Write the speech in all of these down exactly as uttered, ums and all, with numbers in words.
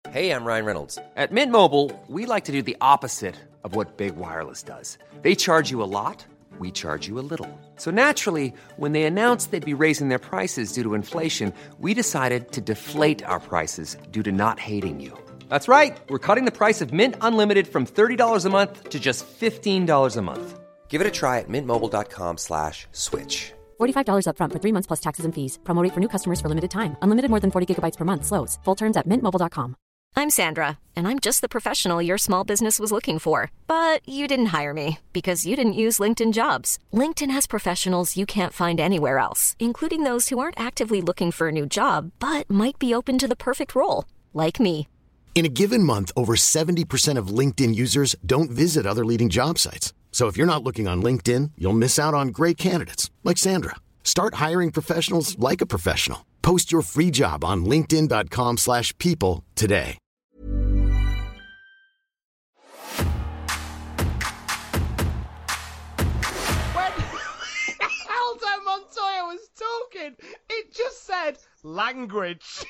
Hey, I'm Ryan Reynolds. At Mint Mobile, we like to do the opposite of what Big Wireless does. They charge you a lot, we charge you a little. So naturally, when they announced they'd be raising their prices due to inflation, we decided to deflate our prices due to not hating you. That's right. We're cutting the price of Mint Unlimited from thirty dollars a month to just fifteen dollars a month. Give it a try at mintmobile.com slash switch. forty-five dollars up front for three months plus taxes and fees. Promo rate for new customers for limited time. Unlimited more than forty gigabytes per month. Slows full terms at mint mobile dot com. I'm Sandra, and I'm just the professional your small business was looking for. But you didn't hire me because you didn't use LinkedIn Jobs. LinkedIn has professionals you can't find anywhere else, including those who aren't actively looking for a new job, but might be open to the perfect role, like me. In a given month, over seventy percent of LinkedIn users don't visit other leading job sites. So if you're not looking on LinkedIn, you'll miss out on great candidates like Sandra. Start hiring professionals like a professional. Post your free job on linkedin.com slash people today. When Aldo Montoya was talking, it just said language.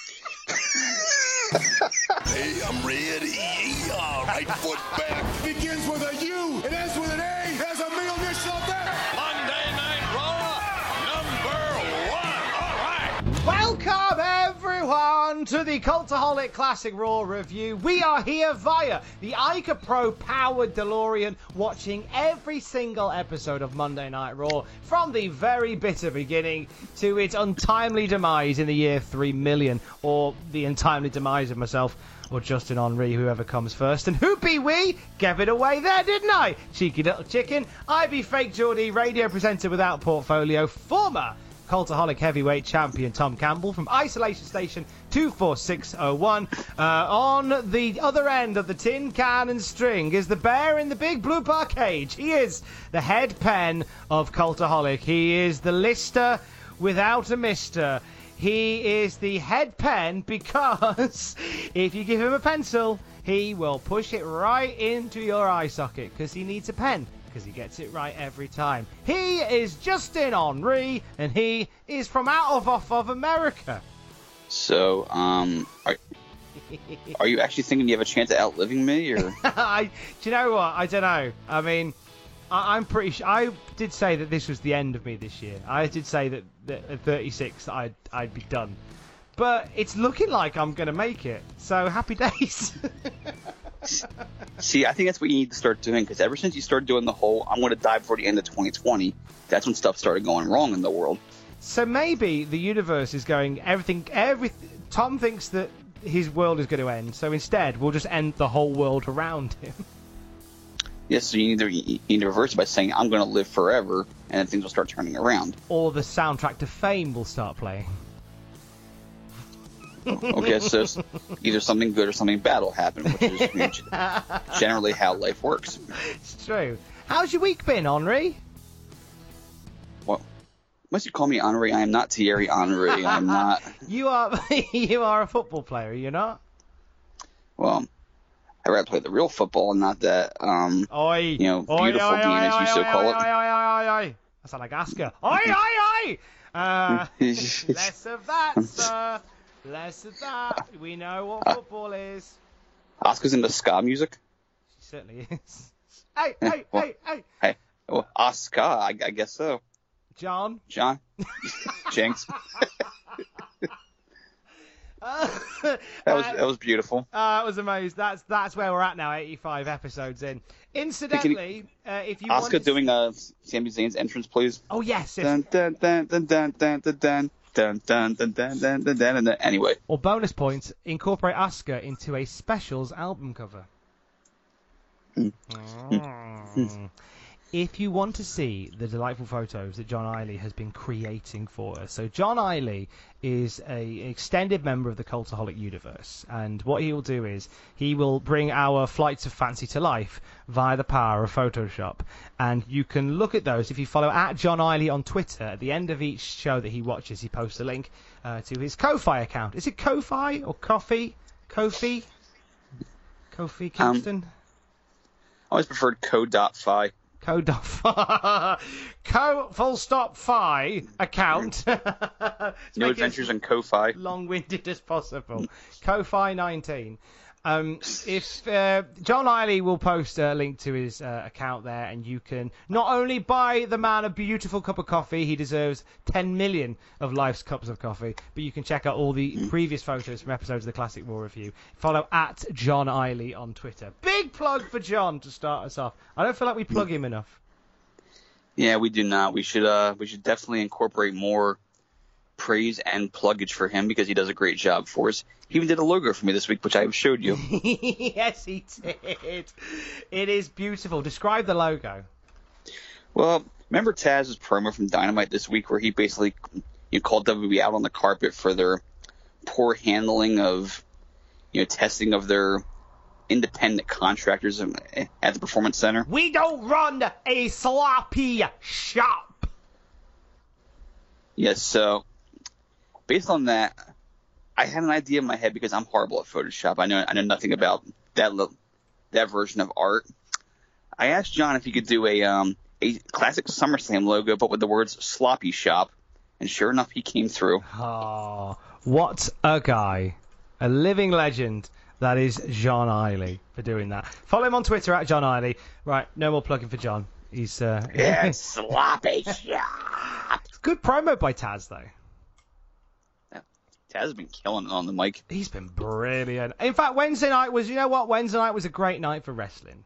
Hey, I'm ready. All right, foot back. Begins with a U, it ends with an A. There's a meal dish up there. Monday Night Raw, number one. All right. Welcome, everyone, to the Cultaholic Classic Raw review. We are here via the Ica Pro powered DeLorean, watching every single episode of Monday Night Raw from the very bitter beginning to its untimely demise in the year three million, or the untimely demise of myself or Justin Henry, whoever comes first. And who be we? Gave it away there, didn't I? Cheeky little chicken. I be Fake Geordie, radio presenter without portfolio, former Cultaholic heavyweight champion Tom Campbell from Isolation Station two four six oh one. Uh, on the other end of the tin can and string is the bear in the big blue bar cage. He is the head pen of Cultaholic. He is the lister without a mister. He is the head pen because if you give him a pencil, he will push it right into your eye socket because he needs a pen. Because he gets it right every time. He is Justin Henry, and he is from out of off of America. So, um, are, are you actually thinking you have a chance at outliving me, or? I, do you know what? I don't know. I mean, I, I'm pretty sure. I did say that this was the end of me this year. I did say that, that at thirty-six I'd I'd be done. But it's looking like I'm going to make it. So happy days. See, I think that's what you need to start doing, because ever since you started doing the whole I'm going to die before the end of twenty twenty, that's when stuff started going wrong in the world. So maybe the universe is going, everything, every. Tom thinks that his world is going to end, so instead we'll just end the whole world around him. Yes, so you need to, you need to reverse it by saying I'm going to live forever, and then things will start turning around. Or the soundtrack to Fame will start playing. Okay, so either something good or something bad will happen, which is you know, generally how life works. It's true. How's your week been, Henry? Well, unless you call me Henry, I am not Thierry Henry. I'm not. You are. You are a football player. You're not. Well, I'd rather play the real football and not that, um, oi, you know, oi, beautiful oi, game oi, as you oi, so oi, call oi, it. Oi, oi, oi, oi. I sound like Asuka. Oi, oi, oi. Uh, less of that, sir. Less of that. We know what football is. Asuka's into ska music? She certainly is. Hey, hey, well, hey, hey. Hey. Well, Asuka, I, I guess so. John? John? Jinx. Uh, that was that was beautiful. Uh, that was amazing. That's that's where we're at now, eighty-five episodes in. Incidentally, you, uh, if you Asuka want to doing see... uh, Sami Zayn's entrance, please. Oh yes. yes. Dun, dun, dun, dun, dun, dun, dun, dun. Dun, dun, dun, dun, dun, dun, dun, dun. Anyway. Or bonus points, incorporate Asuka into a Specials album cover. Mm. Mm. If you want to see the delightful photos that John Eiley has been creating for us. So John Eiley is a, an extended member of the Cultaholic universe, and what he will do is he will bring our Flights of Fancy to life via the power of Photoshop, and you can look at those if you follow at John Eiley on Twitter. At the end of each show that he watches, he posts a link uh, to his Ko-Fi account. Is it Ko-Fi or Coffee? Kofi? Kofi Kingston? Um, I always preferred Co.fi. Co.fi. Co full stop Fi account. New Adventures in Ko-Fi. Long-winded as possible. Ko-Fi nineteen. Um, if uh, John Eiley will post a link to his uh, account there, and you can not only buy the man a beautiful cup of coffee, he deserves ten million of life's cups of coffee, but you can check out all the previous photos from episodes of the Classic Raw Review. Follow at John Eiley on Twitter. Big plug for John to start us off. I don't feel like we plug him enough. Yeah, we do not. We should uh, we should definitely incorporate more praise and pluggage for him because he does a great job for us. He even did a logo for me this week, which I showed you. Yes, he did. It is beautiful. Describe the logo. Well, remember Taz's promo from Dynamite this week where he basically you know, called W W E out on the carpet for their poor handling of, you know, testing of their independent contractors at the Performance Center? We don't run a sloppy shop. Yes, so based on that, I had an idea in my head because I'm horrible at Photoshop. I know I know nothing about that that version of art. I asked John if he could do a um a classic SummerSlam logo, but with the words "sloppy shop," and sure enough, he came through. Oh, what a guy! A living legend. That is John Eiley for doing that. Follow him on Twitter at John Eiley. Right, no more plugging for John. He's uh, yeah, sloppy shop. Good promo by Taz though. Taz has been killing it on the mic. He's been brilliant. In fact, Wednesday night was, you know what? Wednesday night was a great night for wrestling.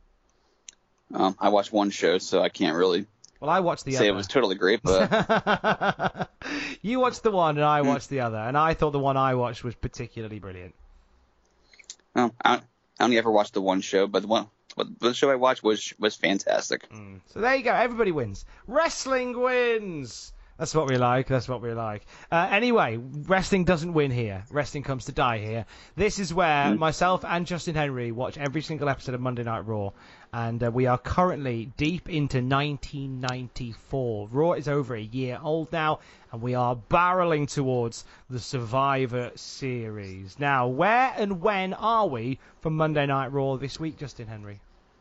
Um, I watched one show, so I can't really well, I watched the say other. it was totally great, but you watched the one and I watched the other, and I thought the one I watched was particularly brilliant. Um, I, I only ever watched the one show, but the one, but the show I watched was was fantastic. Mm. So there you go. Everybody wins. Wrestling wins. That's what we like. That's what we like. Uh, anyway, wrestling doesn't win here. Wrestling comes to die here. This is where mm. myself and Justin Henry watch every single episode of Monday Night Raw. And uh, we are currently deep into nineteen ninety-four. Raw is over a year old now, and we are barreling towards the Survivor Series. Now, where and when are we for Monday Night Raw this week, Justin Henry?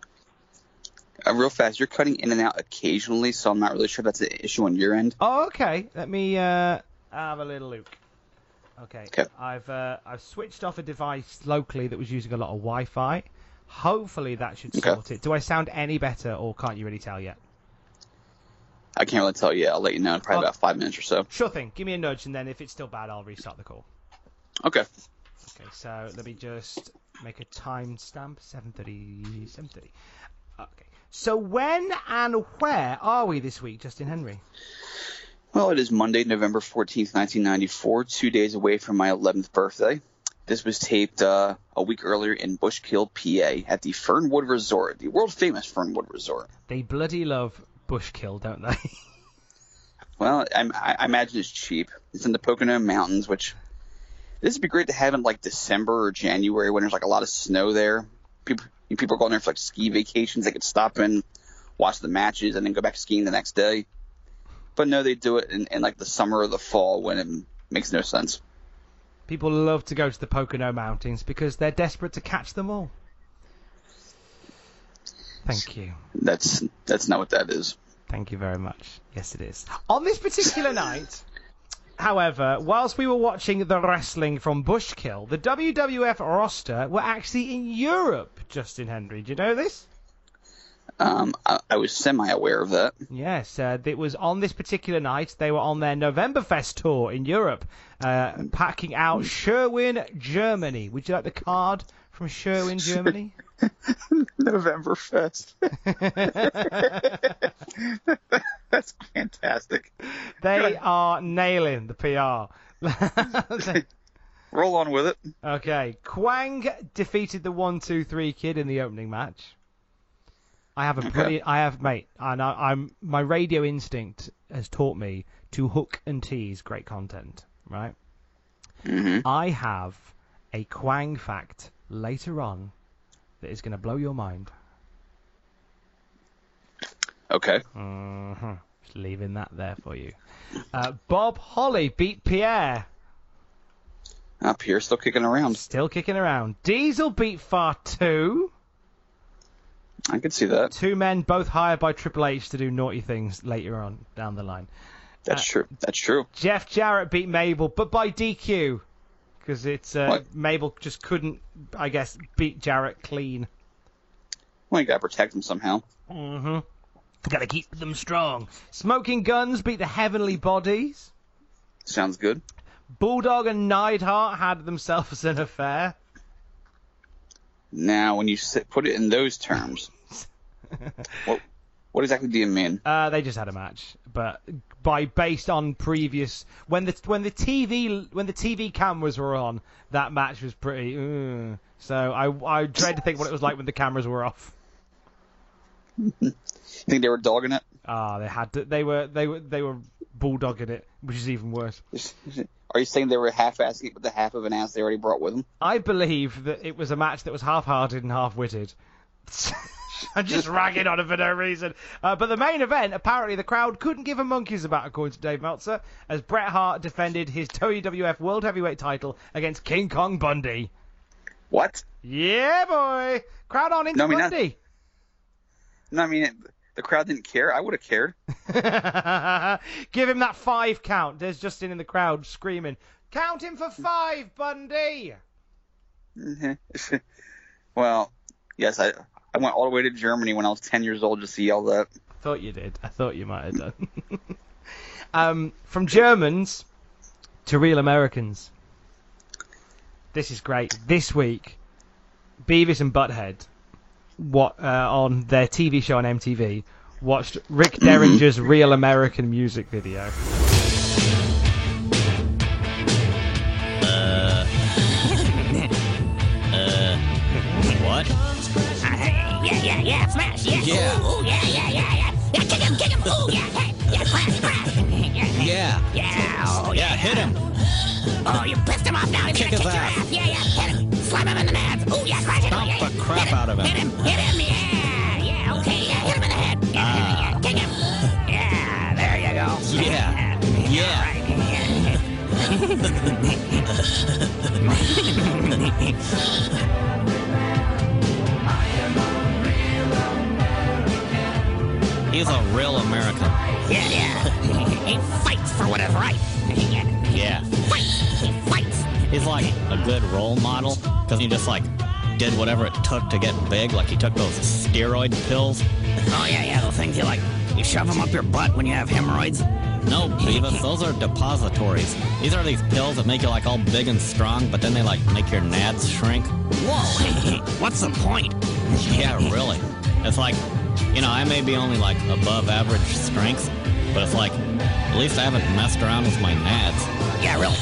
Uh, real fast, you're cutting in and out occasionally, so I'm not really sure that's an issue on your end. Oh, okay. Let me uh, have a little look. Okay. okay. I've uh, I've switched off a device locally that was using a lot of Wi-Fi. Hopefully that should okay. sort it. Do I sound any better, or can't you really tell yet? I can't really tell yet. I'll let you know in probably oh, about five minutes or so. Sure thing. Give me a nudge, and then if it's still bad, I'll restart the call. Okay. Okay, so let me just make a timestamp. seven thirty, seven thirty. Okay. So when and where are we this week, Justin Henry? Well, it is Monday, November fourteenth, nineteen ninety-four, two days away from my eleventh birthday. This was taped uh, a week earlier in Bushkill, P A, at the Fernwood Resort, the world-famous Fernwood Resort. They bloody love Bushkill, don't they? Well, I, I imagine it's cheap. It's in the Pocono Mountains, which this would be great to have in like December or January when there's like a lot of snow there. People people are going there for like ski vacations. They could stop in, watch the matches, and then go back skiing the next day. But no, they do it in, in like the summer or the fall when it makes no sense. People love to go to the Pocono Mountains because they're desperate to catch them all. Thank you. That's that's not what that is. Thank you very much. Yes, it is. On this particular night, however, whilst we were watching the wrestling from Bushkill, the W W F roster were actually in Europe, Justin Henry. Do you know this? Um, I, I was semi-aware of that. Yes, uh, it was on this particular night. They were on their Novemberfest tour in Europe, uh, packing out Sherwin, Germany. Would you like the card from Sherwin, Germany? Novemberfest. That's fantastic. They are nailing the P R. Roll on with it. Okay. Kwang defeated the one two three Kid in the opening match. I have a pretty, I have, mate, and I, I'm, my radio instinct has taught me to hook and tease great content, right? Mm-hmm. I have a Kwang fact later on that is going to blow your mind. Okay. Mm-hmm. Just leaving that there for you. Uh, Bob Holly beat Pierre. Uh, Pierre's still kicking around. Still kicking around. Diesel beat Fatu. I could see that. Two men both hired by Triple H to do naughty things later on down the line. That's uh, true. That's true. Jeff Jarrett beat Mabel, but by D Q. Because it's uh, Mabel just couldn't, I guess, beat Jarrett clean. Well, you gotta protect him somehow. Mm-hmm. Gotta keep them strong. Smoking Guns beat the Heavenly Bodies. Sounds good. Bulldog and Neidhart had themselves an affair. Now, when you sit, put it in those terms, what, what exactly do you mean? Uh, they just had a match, but by based on previous when the when the T V when the T V cameras were on, that match was pretty. Uh, so I I dread to think what it was like when the cameras were off. You think they were dogging it? Ah, they had to. They were they were they were bulldogging it, which is even worse. Are you saying they were half-assing it with the half of an ass they already brought with them? I believe that it was a match that was half-hearted and half-witted. I'm just ragging on it for no reason. Uh, but the main event, apparently the crowd couldn't give a monkey's about, according to Dave Meltzer, as Bret Hart defended his W W F World Heavyweight title against King Kong Bundy. What? Yeah, boy. Crowd on into no, I mean, Bundy. Not, no, I mean, the crowd didn't care. I would have cared. Give him that five count. There's Justin in the crowd screaming, "Count him for five, Bundy!" Well, yes, I I went all the way to Germany when I was ten years old just to yell that. I thought you did. I thought you might have done. um, from Germans to real Americans. This is great. This week, Beavis and Butthead, what uh, on their T V show on M T V, watched Rick Derringer's Real American music video. Uh, uh, what? Uh, yeah, yeah, yeah, smash, yeah. Yeah. Ooh, ooh, yeah, yeah, yeah, yeah. Yeah, kick him, kick him. Ooh, yeah, hey, yeah, crash, crash. Yeah. Yeah, oh, yeah, yeah. hit him. Oh, you pissed him off now. He's kick gonna his kick ass. your ass. Yeah, yeah, hit him. Slam him in the nads. Ooh, yeah, crash it. Stomp yeah, yeah. the crap hit him, out of him. Hit him, hit him, yeah, yeah, okay, yeah, hit him in the head. Yeah, Ah. yeah, yeah, kick him. Yeah, there you go. Yeah. Yeah. Right. He's a real American. Yeah, yeah. He fights for what is right. Yeah. Yeah. Fights. He fights. He's like a good role model because he just like did whatever it took to get big. Like he took those steroid pills. Oh, yeah, yeah, those things you like, you shove them up your butt when you have hemorrhoids. No, Beavis, those are depositories. These are these pills that make you like all big and strong, but then they like make your nads shrink. Whoa, what's the point? Yeah, really. It's like, you know, I may be only like above average strength, but it's like, at least I haven't messed around with my nads. Yeah, really.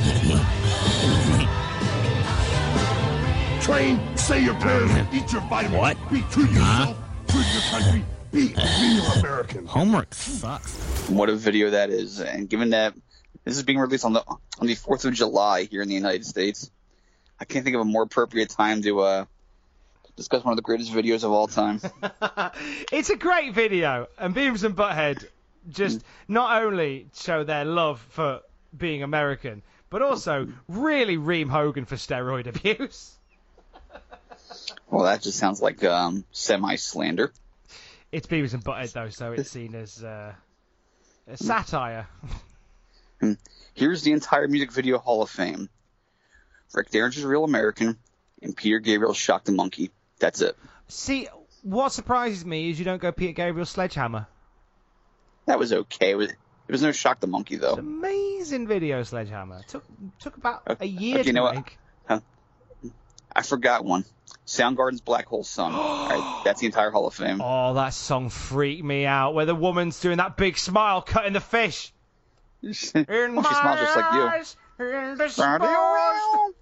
Train, say your prayers, eat your vitamins. What? Be true to Huh? yourself, true to your country. Be a real American. Homework sucks. What a video that is, and given that this is being released on the on the fourth of July here in the United States, I can't think of a more appropriate time to uh, discuss one of the greatest videos of all time. It's a great video, and Beavis and Butthead just not only show their love for being American, but also really ream Hogan for steroid abuse. Well, that just sounds like um, semi-slander. It's Beavis and Butthead, though, so it's seen as uh, a satire. Here's the entire music video Hall of Fame. Rick Derringer's Real American and Peter Gabriel's Shock the Monkey. That's it. See, what surprises me is you don't go Peter Gabriel's Sledgehammer. That was okay. It was, it was no Shock the Monkey, though. It's an amazing video, Sledgehammer. Took took about a year okay, to you know make. What? Huh? I forgot one. Soundgarden's Black Hole Sun. All right, that's the entire Hall of Fame. Oh, that song freaked me out, where the woman's doing that big smile, cutting the fish. In well, she smiles just like you. Eyes, in the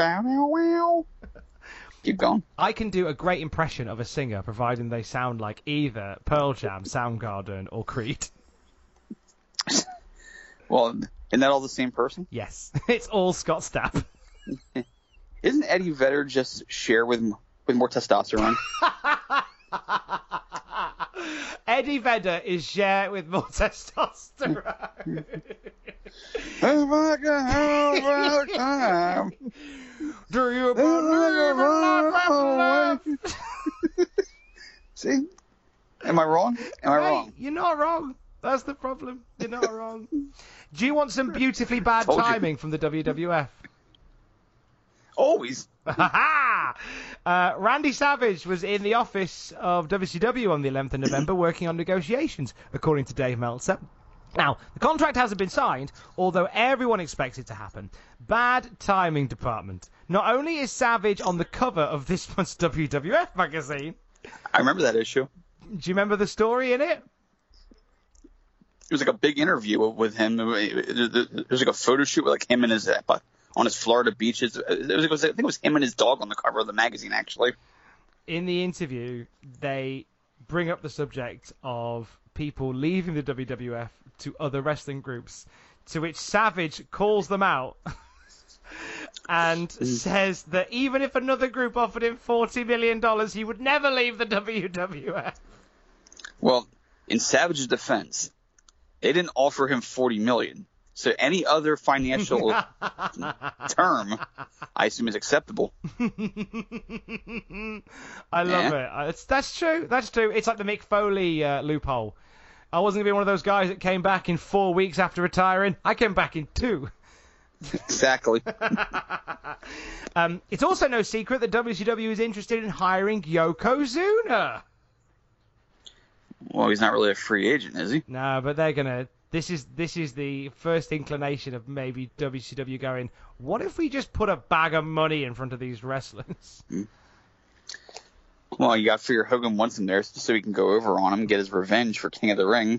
Keep going. I can do a great impression of a singer, providing they sound like either Pearl Jam, Soundgarden, or Creed. Well, isn't that all the same person? Yes, it's all Scott Stapp. Isn't Eddie Vedder just Cher with with more testosterone? Eddie Vedder is Cher with more testosterone. Oh my God, time. Do you believe in life after life? See? Am I wrong? Am I hey, wrong? You're not wrong. That's the problem. You're not wrong. Do you want some beautifully bad Told you. timing from the W W F? Always. uh, Randy Savage was in the office of W C W on the eleventh of November working on negotiations, according to Dave Meltzer. Now, the contract hasn't been signed, although everyone expects it to happen. Bad timing department. Not only is Savage on the cover of this month's W W F magazine. I remember that issue. Do you remember the story in it? It was like a big interview with him. It was like a photo shoot with like him and his on his Florida beaches. It was, it was, I think it was him and his dog on the cover of the magazine, actually. In the interview, they bring up the subject of people leaving the W W F to other wrestling groups, to which Savage calls them out and says that even if another group offered him forty million dollars, he would never leave the W W F. Well, in Savage's defense, they didn't offer him forty million dollars. So any other financial term, I assume, is acceptable. I love yeah. it. It's, that's true. That's true. It's like the Mick Foley uh, loophole. I wasn't going to be one of those guys that came back in four weeks after retiring. I came back in two. Exactly. um, it's also no secret that W C W is interested in hiring Yokozuna. Well, he's not really a free agent, is he? No, but they're gonna. This is this is the first inclination of maybe W C W going, what if we just put a bag of money in front of these wrestlers? Mm. Well, you got to figure Hogan wants him there so he can go over on him and get his revenge for King of the Ring.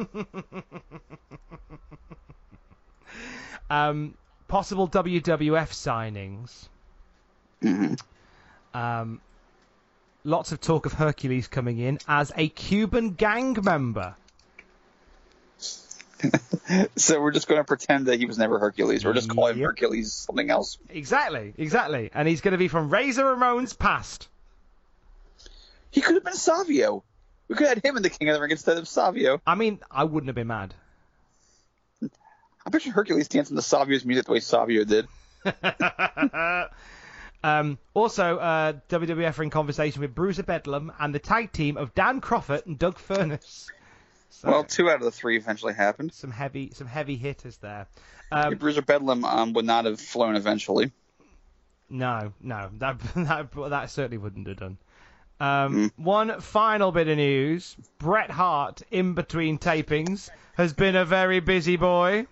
um, possible W W F signings. Mm-hmm. Um, lots of talk of Hercules coming in as a Cuban gang member. So we're just going to pretend that he was never Hercules. We're just calling yep. him Hercules something else. Exactly, exactly. And he's going to be from Razor Ramon's past. He could have been Savio. We could have had him in the King of the Ring instead of Savio. I mean, I wouldn't have been mad. I picture Hercules dancing to Savio's music the way Savio did. um, also, uh, W W F are in conversation with Bruiser Bedlam and the tag team of Dan Crawford and Doug Furnas. So, well, two out of the three eventually happened. Some heavy, some heavy hitters there. Um, yeah, Bruiser Bedlam um, would not have flown eventually. No, no, that that that certainly wouldn't have done. Um, mm. One final bit of news: Bret Hart, in between tapings, has been a very busy boy,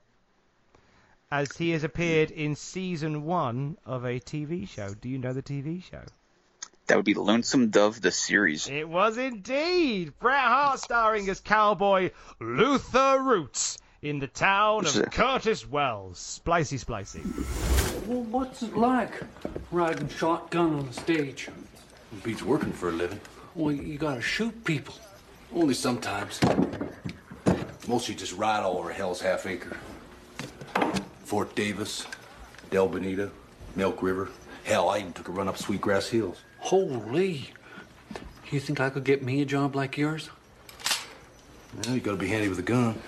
as he has appeared in season one of a T V show. Do you know the T V show? That would be Lonesome Dove, the series. It was indeed. Bret Hart starring as cowboy Luther Roots in the town of it? Curtis Wells. Splicey, splicey. Well, what's it like riding shotgun on the stage? Well, Pete's working for a living. Well, you gotta shoot people. Only sometimes. Mostly just ride all over Hell's Half Acre. Fort Davis, Del Bonito, Milk River. Hell, I even took a run up Sweetgrass Hills. Holy. You think I could get me a job like yours? Well, you gotta be handy with a gun.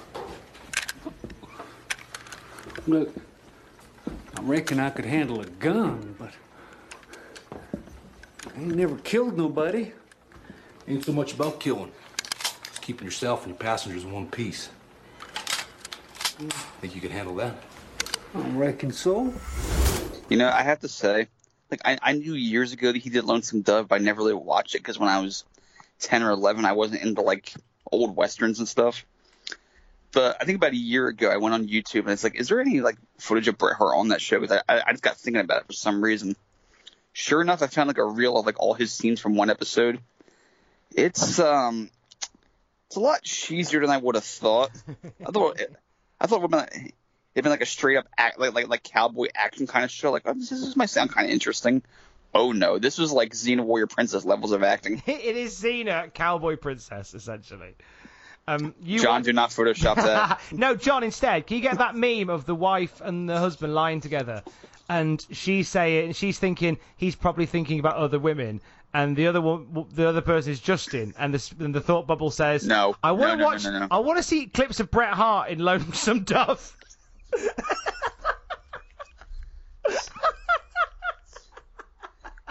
Look, I reckon I could handle a gun, but I ain't never killed nobody. Ain't so much about killing. It's keeping yourself and your passengers in one piece. Think you can handle that? I reckon so. You know, I have to say, like, I, I knew years ago that he did Lonesome Dove, but I never really watched it because when I was ten or eleven, I wasn't into, like, old westerns and stuff. But I think about a year ago, I went on YouTube, and it's like, is there any, like, footage of Bret Hart on that show? Because I, I just got thinking about it for some reason. Sure enough, I found, like, a reel of, like, all his scenes from one episode. It's, um, it's a lot cheesier than I would have thought. I thought it, I thought it would have been, like, it'd been like a straight up act, like like like cowboy action kind of show. Like, oh, this, this might sound kind of interesting. Oh no, this was like Xena Warrior Princess levels of acting. It is Xena Cowboy Princess essentially. Um, you John, want... do not Photoshop that. No, John. Instead, can you get that meme of the wife and the husband lying together, and she's saying she's thinking he's probably thinking about other women, and the other one, the other person is Justin, and the and the thought bubble says, "No, I want to no, no, watch. No, no, no. I want to see clips of Bret Hart in Lonesome Dove."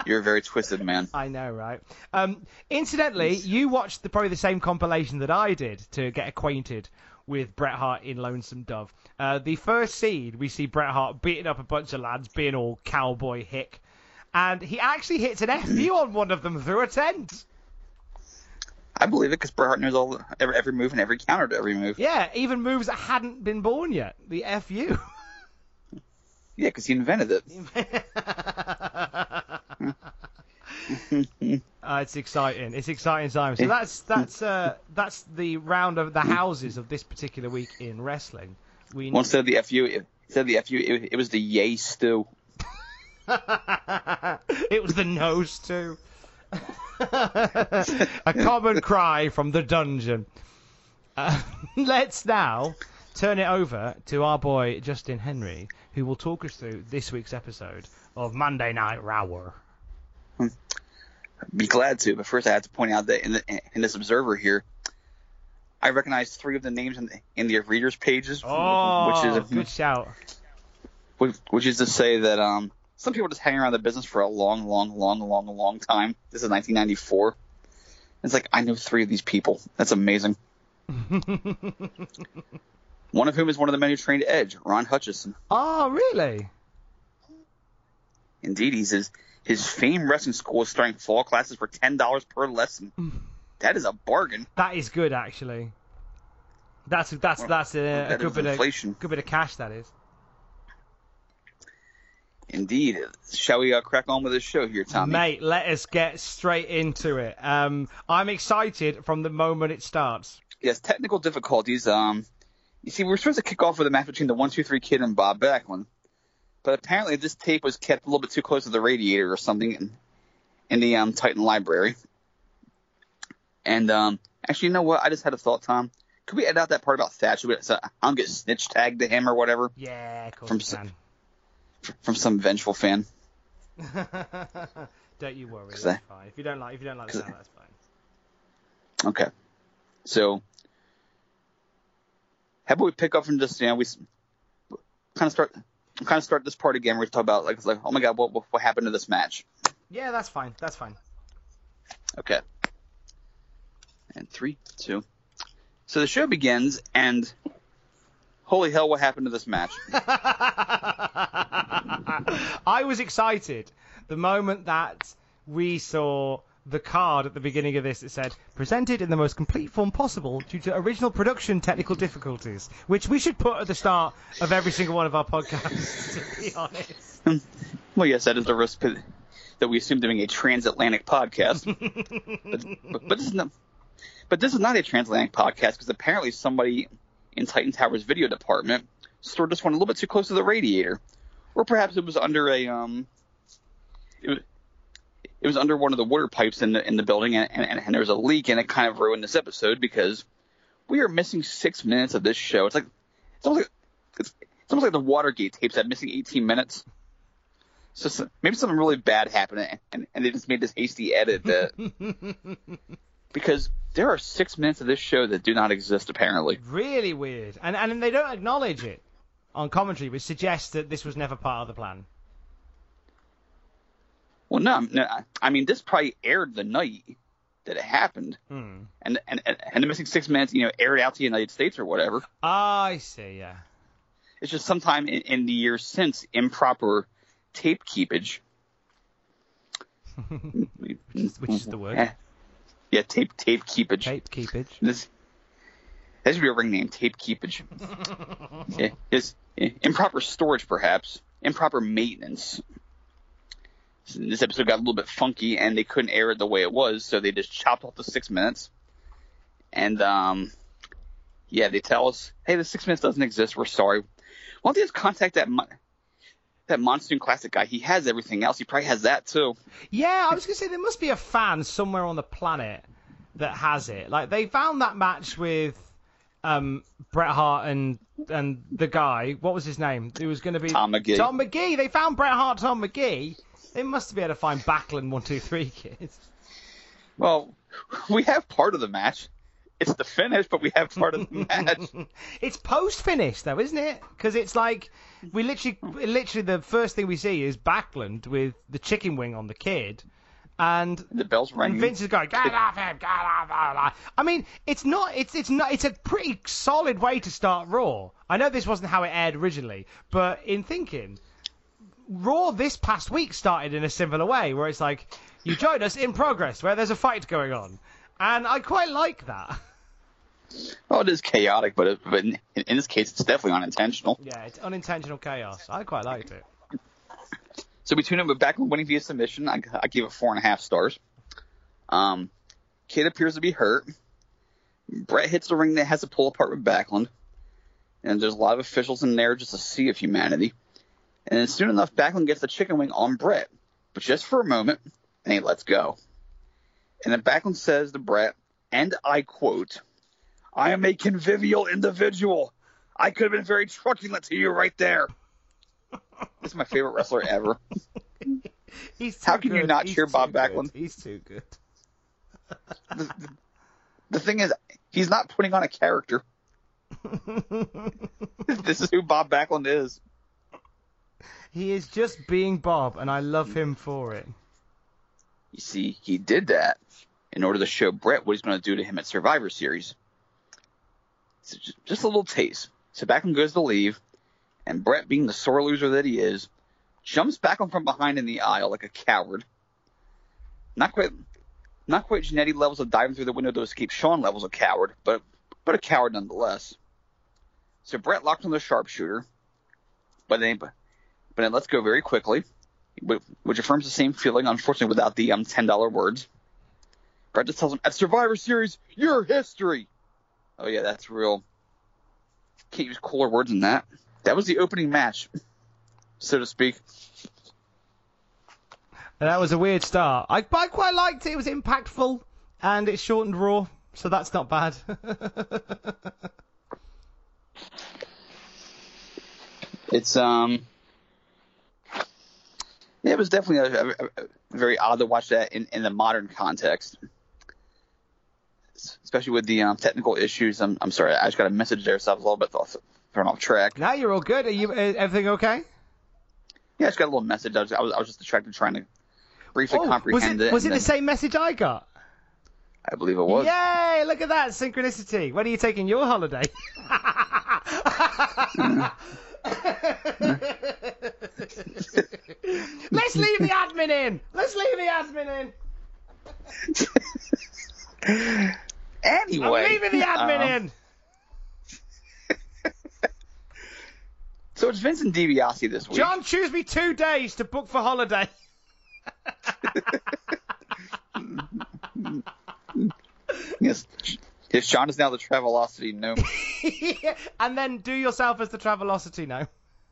You're a very twisted man. I know, right? Um, incidentally, you watched the, probably the same compilation that I did to get acquainted with Bret Hart in Lonesome Dove. Uh, the first scene, we see Bret Hart beating up a bunch of lads, being all cowboy hick, and he actually hits an F U on one of them through a tent. I believe it because Bret Hart knows all every, every move and every counter to every move. Yeah, even moves that hadn't been born yet. The F U. Yeah, because he invented it. uh, it's exciting. It's exciting time. So that's that's uh, that's the round of the houses of this particular week in wrestling. We well, instead of the F U, it, instead of the F U, it, it was the yay stew. It was the no stew. A common cry from the dungeon. Uh, let's now turn it over to our boy Justin Henry, who will talk us through this week's episode of Monday Night Raw. Be glad to, but first I have to point out that in, the, in this Observer here, I recognize three of the names in the, in the readers' pages. Oh, which is a, good shout. Which, which is to say that um, some people just hang around the business for a long, long, long, long, long time. This is nineteen ninety-four. It's like, I know three of these people. That's amazing. One of whom is one of the men who trained Edge, Ron Hutchison. Oh, really? Indeed, he's his, his Fame Wrestling School is starting fall classes for ten dollars per lesson. That is a bargain. That is good, actually. That's that's well, that's a, that a good bit inflation. of good bit of cash. That is. Indeed. Shall we uh, crack on with this show here, Tommy? Mate, let us get straight into it. Um, I'm excited from the moment it starts. Yes, technical difficulties. Um, you see, we were supposed to kick off with a match between the one two three Kid and Bob Backlund. But apparently this tape was kept a little bit too close to the radiator or something in, in the um, Titan library. And um, actually, you know what? I just had a thought, Tom. Could we edit out that part about Thatcher so I don't get snitch tagged to him or whatever? Yeah, of course from you some, can. From some vengeful fan. Don't you worry. That's I, fine. If you don't like, if you don't like the sound, that's fine. Okay. So, how about we pick up from just, you know, we kind of start... kind of start this part again. We're talking about like, like, oh my god, what, what what happened to this match? Yeah, that's fine. That's fine. Okay. And three, two. So the show begins, and holy hell, what happened to this match? I was excited the moment that we saw the card at the beginning of this that said, presented in the most complete form possible due to original production technical difficulties, which we should put at the start of every single one of our podcasts, to be honest. Well, yes, that is the risk that we assume doing a transatlantic podcast. but, but, but, this is not, but this is not a transatlantic podcast, because apparently somebody in Titan Tower's video department stored this one a little bit too close to the radiator. Or perhaps it was under a... um. It was, It was under one of the water pipes in the in the building, and, and, and there was a leak, and it kind of ruined this episode because we are missing six minutes of this show. It's like it's almost like, it's, it's almost like the Watergate tapes that missing eighteen minutes. So, so maybe something really bad happened, and, and they just made this hasty edit that because there are six minutes of this show that do not exist apparently. Really weird, and and they don't acknowledge it on commentary, which suggests that this was never part of the plan. Well, no, no, I mean, this probably aired the night that it happened. Hmm. And, and and the missing six minutes, you know, aired out to the United States or whatever. Ah, I see, yeah. It's just sometime in, in the years since improper tape keepage. which, is, which is the word? Yeah, yeah tape tape keepage. Tape keepage. This, that should be a ring name, tape keepage. yeah, it's yeah, improper storage, perhaps. Improper maintenance. This episode got a little bit funky, and they couldn't air it the way it was, so they just chopped off the six minutes. And, um, yeah, they tell us, hey, the six minutes doesn't exist. We're sorry. Why don't they just contact that mo- that Monsoon Classic guy? He has everything else. He probably has that, too. Yeah, I was going to say, there must be a fan somewhere on the planet that has it. Like, they found that match with um, Bret Hart and and the guy. What was his name? It was going to be... Tom McGee. Tom McGee. They found Bret Hart, Tom McGee. They must be able to find Backlund one two three kids. Well, we have part of the match. it's the finish, but we have part of the match. It's post-finish, though, isn't it? Because it's like, we literally, literally the first thing we see is Backlund with the chicken wing on the kid. And the bells ringing. And Vince is going, get off him, get off him. I mean, it's not, it's it's not, it's a pretty solid way to start Raw. I know this wasn't how it aired originally, but in thinking, Raw this past week started in a similar way, where it's like, you join us in progress, where there's a fight going on. And I quite like that. Well, it is chaotic, but, it, but in, in this case, it's definitely unintentional. Yeah, it's unintentional chaos. I quite liked it. So we tune in with Backlund winning via submission. I, I give it four and a half stars. Um, Kid appears to be hurt. Brett hits the ring that has to pull apart with Backlund. And there's a lot of officials in there, just a sea of humanity. And then soon enough, Backlund gets the chicken wing on Brett. But just for a moment, and he lets go. And then Backlund says to Brett, and I quote, "I am a convivial individual. I could have been very truculent to you right there." This is my favorite wrestler ever. He's too How can good. you not He's cheer Bob good. Backlund? He's too good. the, the, the thing is, he's not putting on a character. This is who Bob Backlund is. He is just being Bob, and I love him for it. You see, he did that in order to show Brett what he's going to do to him at Survivor Series. So just, just a little taste. So Backlund goes to leave, and Brett, being the sore loser that he is, jumps Backlund from behind in the aisle like a coward. Not quite, not quite Jannetty levels of diving through the window to escape Shawn levels of coward, but but a coward nonetheless. So Brett locked on the sharpshooter, but then but then let's go very quickly, which affirms the same feeling, unfortunately without the um ten dollar words. Brett just tells him, "At Survivor Series, you're history." Oh yeah, that's real. Can't use cooler words than that. That was the opening match, so to speak. And that was a weird start. I, I quite liked it. It was impactful, and it shortened Raw, so that's not bad. It's um, yeah, it was definitely a, a, a very odd to watch that in, in the modern context, especially with the um, technical issues. I'm I'm sorry, I just got a message there, so I was a little bit off, thrown off track. Now you're all good. Are you? Uh, everything okay? Yeah, I just got a little message. I was I was, I was just distracted trying to briefly oh, comprehend was it. it. Was it then, the same message I got? I believe it was. Yay! Look at that synchronicity. When are you taking your holiday? Let's leave the admin in. Let's leave the admin in. Anyway, I'm leaving the admin um, in. So it's Vincent DiBiase this week. John, choose me two days to book for holiday. Yes, yes. John is now the Travelocity gnome. Yeah, and then do yourself as the Travelocity gnome.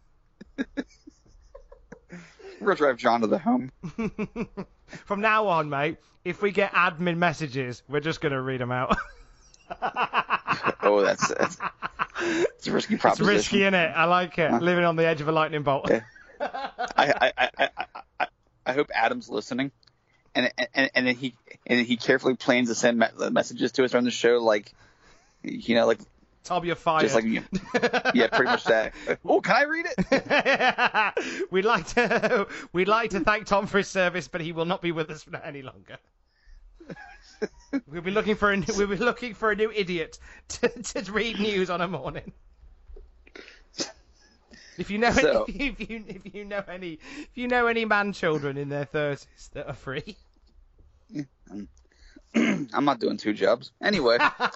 We're gonna drive John to the home. From now on, mate, if we get admin messages, we're just gonna read them out. Oh, that's that's, that's a risky proposition. It's risky, innit? I like it. Huh? Living on the edge of a lightning bolt. Yeah. I, I, I, I, I hope Adam's listening, and and and then he and he carefully plans to send messages to us on the show, like, you know, like. Tom, you're fired. Just like, yeah, pretty much that. Oh, can I read it? we'd like to we'd like to thank Tom for his service, but he will not be with us any longer. We'll be looking for a we'll be looking for a new idiot to, to read news on a morning. If you know so, any, if you if you know any if you know any man children in their thirties that are free. Yeah, um, I'm not doing two jobs anyway.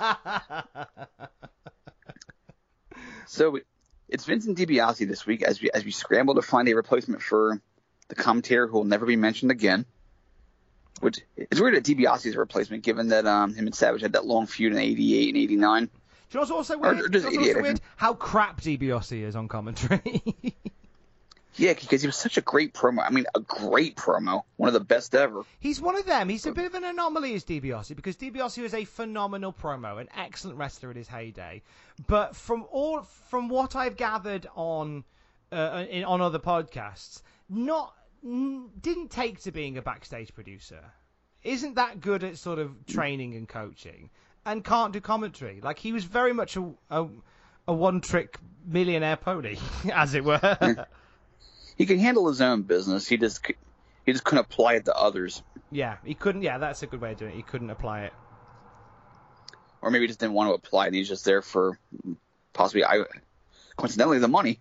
So it's Vincent DiBiase this week as we as we scramble to find a replacement for the commentator who will never be mentioned again. Which it's weird that DiBiase is a replacement, given that um, him and Savage had that long feud in eighty-eight and eighty-nine. Do you know what's also weird? Or, or just also eighty-eight, weird? How crap DiBiase is on commentary. Yeah, because he was such a great promo. I mean, a great promo. One of the best ever. He's one of them. He's a bit of an anomaly as DiBiase, because DiBiase was a phenomenal promo, an excellent wrestler in his heyday. But from all, from what I've gathered on uh, in, on other podcasts, not n- didn't take to being a backstage producer. Isn't that good at sort of training and coaching. and can't do commentary. Like, he was very much a, a, a one-trick millionaire pony, as it were. He can handle his own business. He just he just couldn't apply it to others. Yeah, he couldn't. Yeah, that's a good way of doing it. He couldn't apply it. Or maybe he just didn't want to apply it, and he's just there for possibly, I, coincidentally, the money.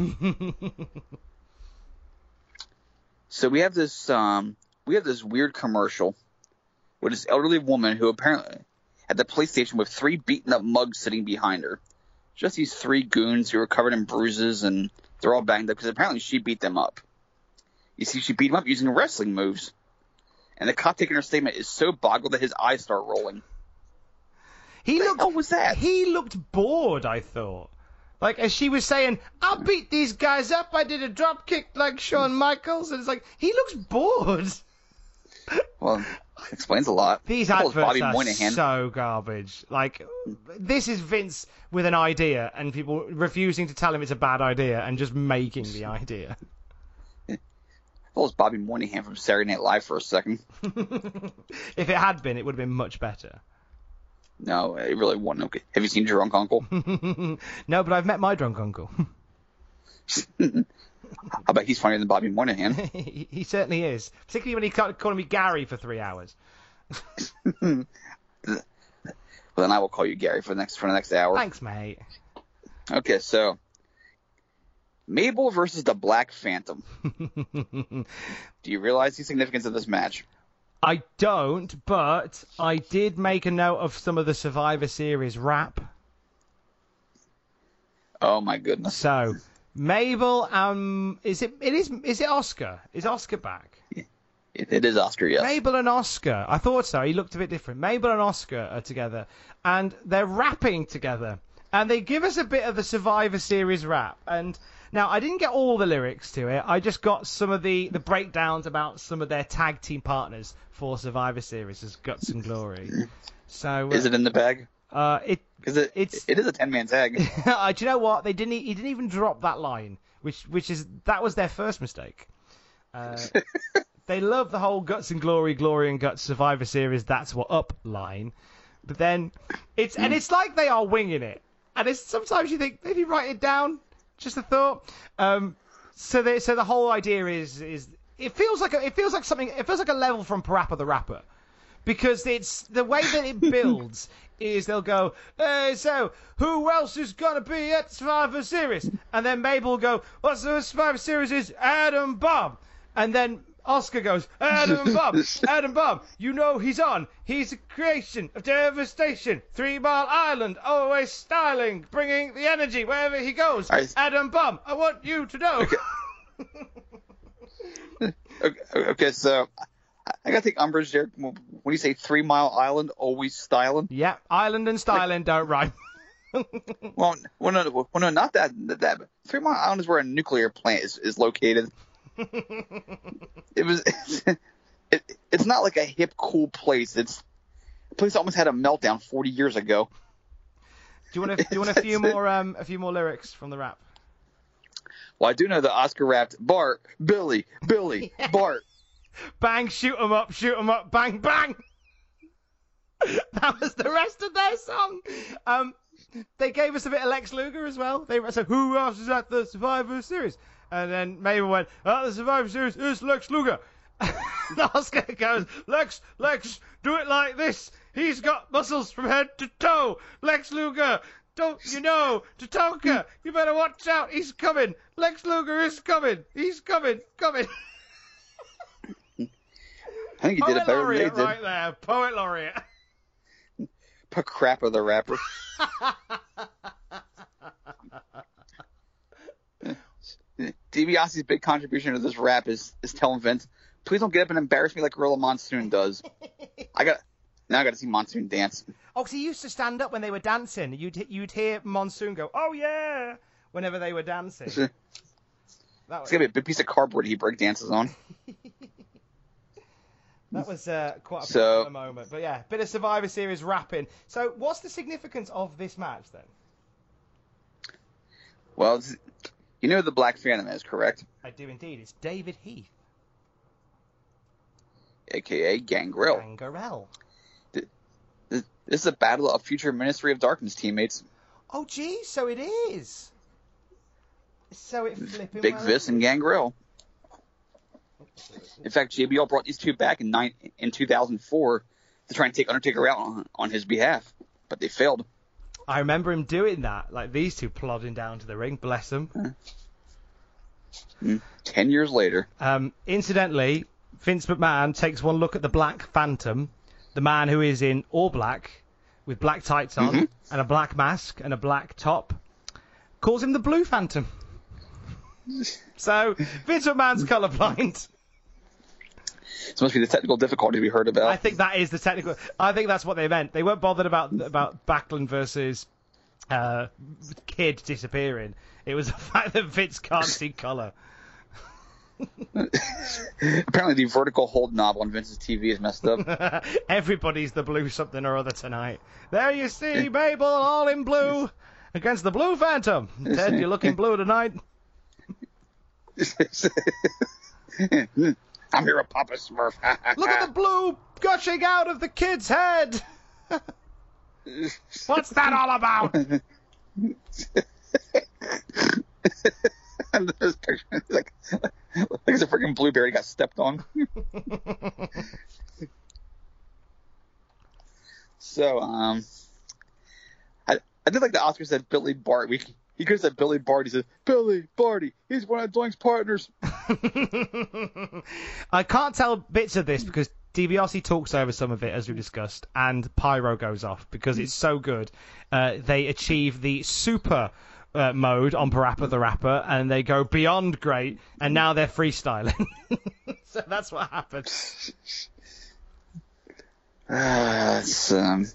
So we have this um, we have this weird commercial with this elderly woman who apparently at the police station with three beaten up mugs sitting behind her. Just these three goons who are covered in bruises and they're all banged up because apparently she beat them up. You see, she beat them up using wrestling moves. And the cop taking her statement is so boggled that his eyes start rolling. He what looked, the hell was that? He looked bored, I thought. Like, as she was saying, I'll beat these guys up. I did a drop kick like Shawn Michaels. And it's like, he looks bored. Well, explains a lot. These That was adverts Bobby are Moynihan. so garbage. Like, this is Vince with an idea and people refusing to tell him it's a bad idea and just making the idea. That was Bobby Moynihan from Saturday Night Live for a second. If it had been, it would have been much better. No, it really wasn't. Okay. Have you seen Drunk Uncle? No, but I've met my drunk uncle. I bet he's funnier than Bobby Moynihan. he, he certainly is. Particularly when he ca- calling me Gary for three hours. Well, then I will call you Gary for the next for the next hour. Thanks, mate. Okay, so Mabel versus the Black Phantom. Do you realize the significance of this match? I don't, but I did make a note of some of the Survivor Series rap. Oh my goodness! So Mabel, um, is it? It is. Is it Oscar? Is Oscar back? It, it is Oscar, yes. Mabel and Oscar. I thought so. He looked a bit different. Mabel and Oscar are together, and they're rapping together, and they give us a bit of the Survivor Series rap. And now I didn't get all the lyrics to it. I just got some of the the breakdowns about some of their tag team partners for Survivor Series as Guts and Glory. So uh, is it in the bag? Uh, it Is it? It's, it is a ten-man tag. uh, do you know what? They didn't. He didn't even drop that line, which which is that was their first mistake. Uh, they love the whole Guts and Glory, Glory and Guts Survivor Series. That's what up line, but then it's and it's like they are winging it. And it's sometimes you think maybe write it down. Just a thought. Um, so they, so the whole idea is is it feels like a, it feels like something. It feels like a level from Parappa the Rapper. Because it's the way that it builds is they'll go, hey, so who else is going to be at Survivor Series? And then Mabel will go, what's the Survivor Series is? Adam Bob. And then Oscar goes, Adam Bob, Adam Bob, you know he's on. He's a creation of devastation. Three Mile Island, always styling, bringing the energy wherever he goes. Right. Adam Bob, I want you to know. Okay, okay, okay so... I gotta take umbrage there. When you say Three Mile Island, always styling. Yeah, island and styling don't rhyme. well, well, no, well, no, not that. That Three Mile Island is where a nuclear plant is, is located. It was. It, it's not like a hip, cool place. It's a place that almost had a meltdown forty years ago. Do you want a, do you want a few more um a few more lyrics from the rap? Well, I do know that Oscar rapped Bart, Billy, Billy, Bart. Bang, shoot 'em up, shoot 'em up, bang, bang. That was the rest of their song. Um, they gave us a bit of Lex Luger as well. They said, who else is at the Survivor Series? And then Mabel went, at the Survivor Series is Lex Luger. And Oscar goes, Lex, Lex, do it like this. He's got muscles from head to toe. Lex Luger, don't you know? Tatanka, you better watch out. He's coming. Lex Luger is coming. He's coming, coming. I think you Poet did it better laureate than they did. right there. Poet laureate. Crapper the rapper. DiBiase's big contribution to this rap is, is telling Vince, please don't get up and embarrass me like Gorilla Monsoon does. I got now I got to see Monsoon dance. Oh, because he used to stand up when they were dancing. You'd you'd hear Monsoon go, oh yeah, whenever they were dancing. That was... It's gonna be a big piece of cardboard he break dances on. That was uh, quite a so, popular moment. But yeah, bit of Survivor Series rapping. So what's the significance of this match then? Well, you know who the Black Phantom is, correct? I do indeed. It's David Heath. A K A Gangrel. Gangrel. The, the, This is a battle of future Ministry of Darkness teammates. Oh, geez, so it is. So it flipping Big well Vis and Gangrel. In fact, J B L brought these two back in nine, in two thousand four to try and take Undertaker out on, on his behalf, but they failed. I remember him doing that, like these two plodding down to the ring, bless them. Mm. Ten years later. Um, incidentally, Vince McMahon takes one look at the Black Phantom, the man who is in all black, with black tights on, mm-hmm. and a black mask, and a black top, calls him the Blue Phantom. So, Vince McMahon's colourblind. This must be the technical difficulty we heard about. I think that is the technical... I think that's what they meant. They weren't bothered about about Backlund versus uh, Kid disappearing. It was the fact that Vince can't see colour. Apparently the vertical hold knob on Vince's T V is messed up. Everybody's the blue something or other tonight. There you see Mabel all in blue against the Blue Phantom. Ted, you're looking blue tonight. I'm here with Papa Smurf. Look at the blue gushing out of the kid's head. What's that all about? like, like it's a freaking blueberry got stepped on. So, um, I I did like the Oscar said Billy Bart. We he could have said Billy Bart. He said Billy Barty. He's one of Doink's partners. I can't tell bits of this because DiBiase talks over some of it, as we discussed, and Pyro goes off because it's so good. Uh, they achieve the super uh, mode on Parappa the Rapper, and they go beyond great, and now they're freestyling. So that's what happened. Uh, it's, um,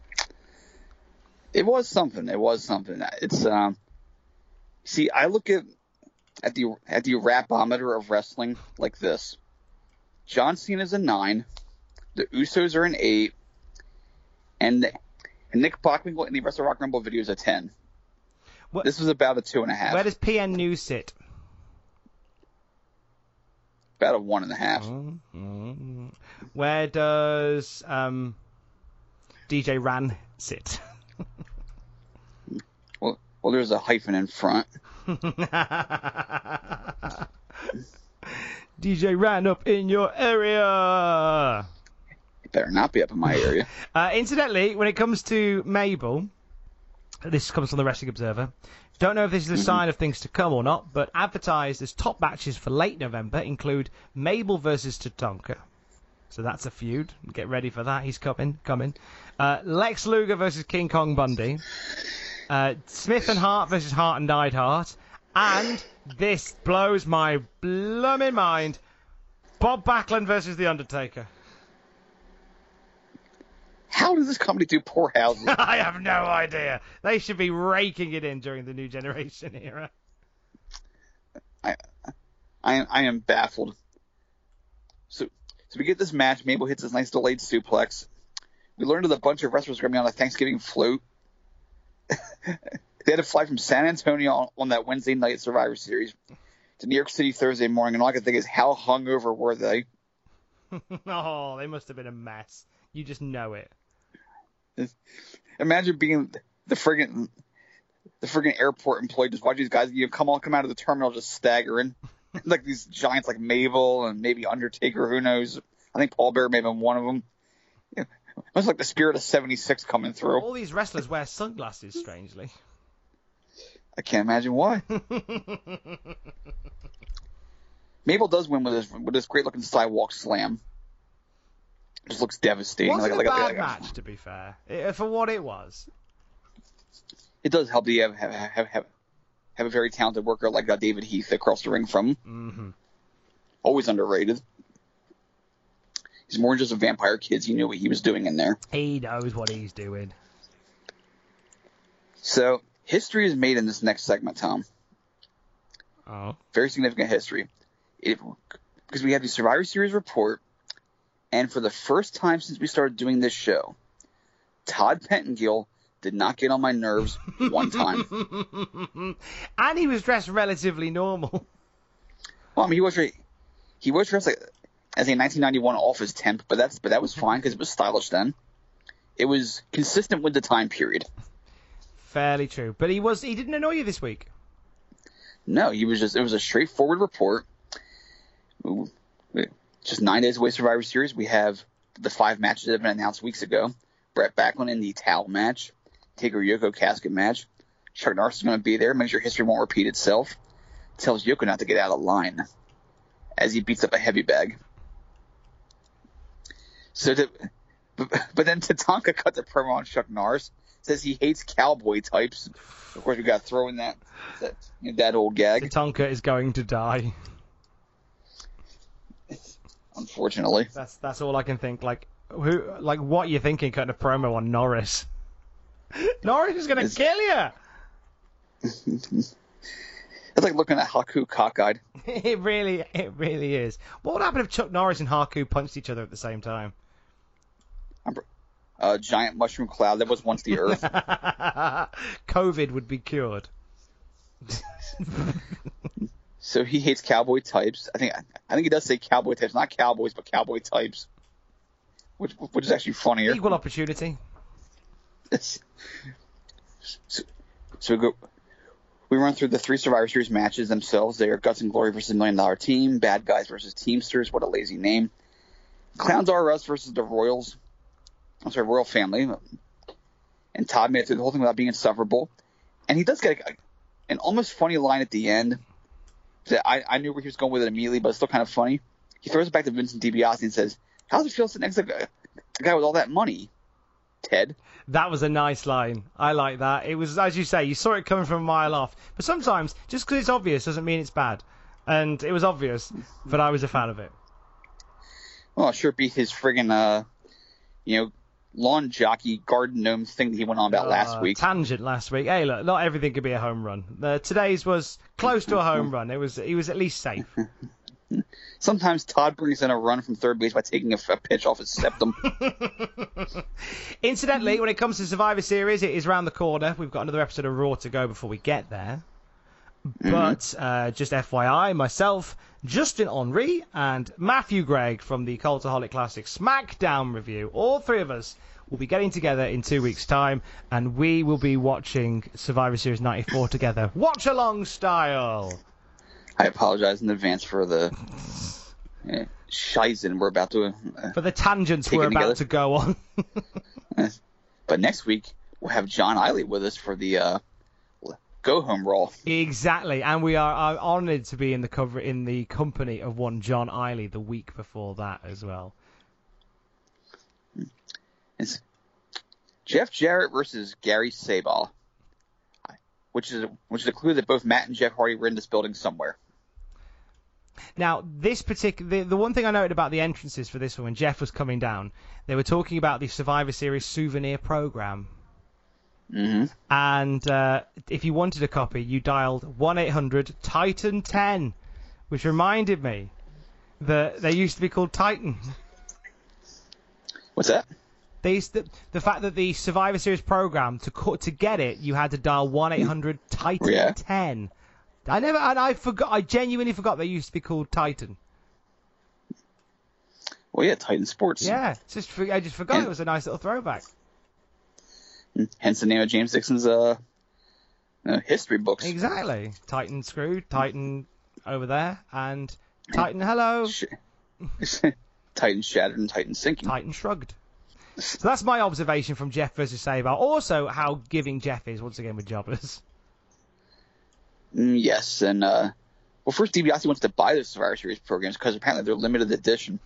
it was something. It was something. It's um. See, I look at at the at the rapometer of wrestling like this. John Cena's a nine, the Usos are an eight, and, and Nick Bockwinkel in the Wrestle Rock Rumble video is a ten. What, this was about a two and a half. Where does P N News sit? About a one and a half. Mm-hmm. Where does um, D J Ran sit? well, well, there's a hyphen in front. D J Ran up in your area. It better not be up in my area. uh, incidentally, when it comes to Mabel, this comes from the Wrestling Observer. Don't know if this is a sign mm-hmm. of things to come or not, but advertised as top matches for late November include Mabel versus Tatanka. So that's a feud. Get ready for that. He's coming. Coming. Uh, Lex Luger versus King Kong Bundy. Uh, Smith and Hart versus Hart and Neidhart. And this blows my blooming mind. Bob Backlund versus The Undertaker. How does this company do poor houses? I have no idea. They should be raking it in during the New Generation era. I, I, I am baffled. So, so we get this match. Mabel hits this nice delayed suplex. We learned that a bunch of wrestlers are going to be on a Thanksgiving float. They had to fly from San Antonio on, on that Wednesday night Survivor Series to New York City Thursday morning, and all I can think is, how hungover were they? Oh, they must have been a mess. You just know it. Imagine being the friggin' the friggin' airport employee, just watching these guys, you know, come on, come out of the terminal just staggering, like these giants like Mabel and maybe Undertaker, who knows? I think Paul Bearer may have been one of them. Yeah, it was like the spirit of seventy-six coming through. All these wrestlers wear sunglasses, strangely. I can't imagine why. Mabel does win with this with this great looking sidewalk slam. Just looks devastating. Wasn't like, a like, bad like, match, to be fair, it, for what it was. It does help that you have have, have, have, have a very talented worker like uh, David Heath across the ring from. Mm-hmm. Always underrated. He's more than just a vampire kid. He knew what he was doing in there. He knows what he's doing. So, history is made in this next segment, Tom. Oh. Very significant history. It, because we have the Survivor Series report, and for the first time since we started doing this show, Todd Pettengill did not get on my nerves one time. And he was dressed relatively normal. Well, I mean, he was he was dressed like as a nineteen ninety-one office temp, but that's but that was fine because it was stylish then. it was consistent with the time period. Fairly true. But he was he didn't annoy you this week. No, he was just it was a straightforward report. Ooh, just nine days away Survivor Series. We have the five matches that have been announced weeks ago. Brett Backlund in the towel match. Taker Yoko casket match. Chuck Norris is going to be there. Make sure history won't repeat itself. Tells Yoko not to get out of line as he beats up a heavy bag. So, to, but, but then Tatanka cut the promo on Chuck Norris. Says he hates cowboy types. Of course, we got to throw in that that, you know, that old gag. Tatanka is going to die. Unfortunately, that's that's all I can think. Like who, like what you're thinking, cutting a promo on Norris. Norris is going to kill you. It's like looking at Haku cockeyed. It really, it really is. What would happen if Chuck Norris and Haku punched each other at the same time? A giant mushroom cloud that was once the Earth. COVID would be cured. So he hates cowboy types. I think I think he does say cowboy types, not cowboys, but cowboy types, which which is actually funnier. Equal opportunity. so, so we go. We run through the three Survivor Series matches themselves. They are Guts and Glory versus Million Dollar Team, Bad Guys versus Teamsters. What a lazy name. Clowns R Us versus the Royals. I'm sorry, Royal Family. And Todd made it through the whole thing without being insufferable. And he does get a, an almost funny line at the end. That I, I knew where he was going with it immediately, but it's still kind of funny. He throws it back to Vincent DiBiase and says, "How does it feel sitting next to a guy, a guy with all that money, Ted?" That was a nice line. I like that. It was, as you say, you saw it coming from a mile off. But sometimes, just because it's obvious doesn't mean it's bad. And it was obvious, but I was a fan of it. Well, it sure beat his friggin', uh, you know, lawn jockey garden gnome thing that he went on about uh, last week. Tangent last week. Hey, look, not everything could be a home run. Uh, today's was close to a home run. It was, he was at least safe. Sometimes Todd brings in a run from third base by taking a, a pitch off his septum. Incidentally, when it comes to Survivor Series, it is round the corner. We've got another episode of Raw to go before we get there. Mm-hmm. But uh, just F Y I, myself, Justin Henry, and Matthew Gregg from the Cultaholic Classic SmackDown review, all three of us will be getting together in two weeks' time, and we will be watching Survivor Series ninety-four together. Watch-along style! I apologize in advance for the uh, shizen we're about to... Uh, for the tangents we're about together. to go on. But next week, we'll have John Eiley with us for the uh, go-home Raw. Exactly, and we are, are honoured to be in the cover in the company of one John Eiley the week before that as well. It's Jeff Jarrett versus Gary Sabal, which is which is a clue that both Matt and Jeff Hardy were in this building somewhere. Now, this particular the, the one thing I noted about the entrances for this one, when Jeff was coming down, they were talking about the Survivor Series souvenir program. Mm-hmm. And uh, if you wanted a copy, you dialed one eight hundred Titan ten, which reminded me that they used to be called Titan. What's that? They used to, the fact that the Survivor Series program, to co- to get it, you had to dial one eight hundred Titan yeah. ten. I never, and I forgot. I genuinely forgot they used to be called Titan. Well, yeah, Titan Sports. Yeah, just I just forgot. And, it was a nice little throwback. Hence the name of James Dixon's uh, uh, history books. Exactly. Titan screwed, Titan over there, and Titan hello. Sh- Titan shattered and Titan sinking. Titan shrugged. So that's my observation from Jeff versus Saber. Also, how giving Jeff is once again with jobbers. Mm, yes, and uh, well, first DiBiase wants to buy the Survivor Series programs because apparently they're limited edition.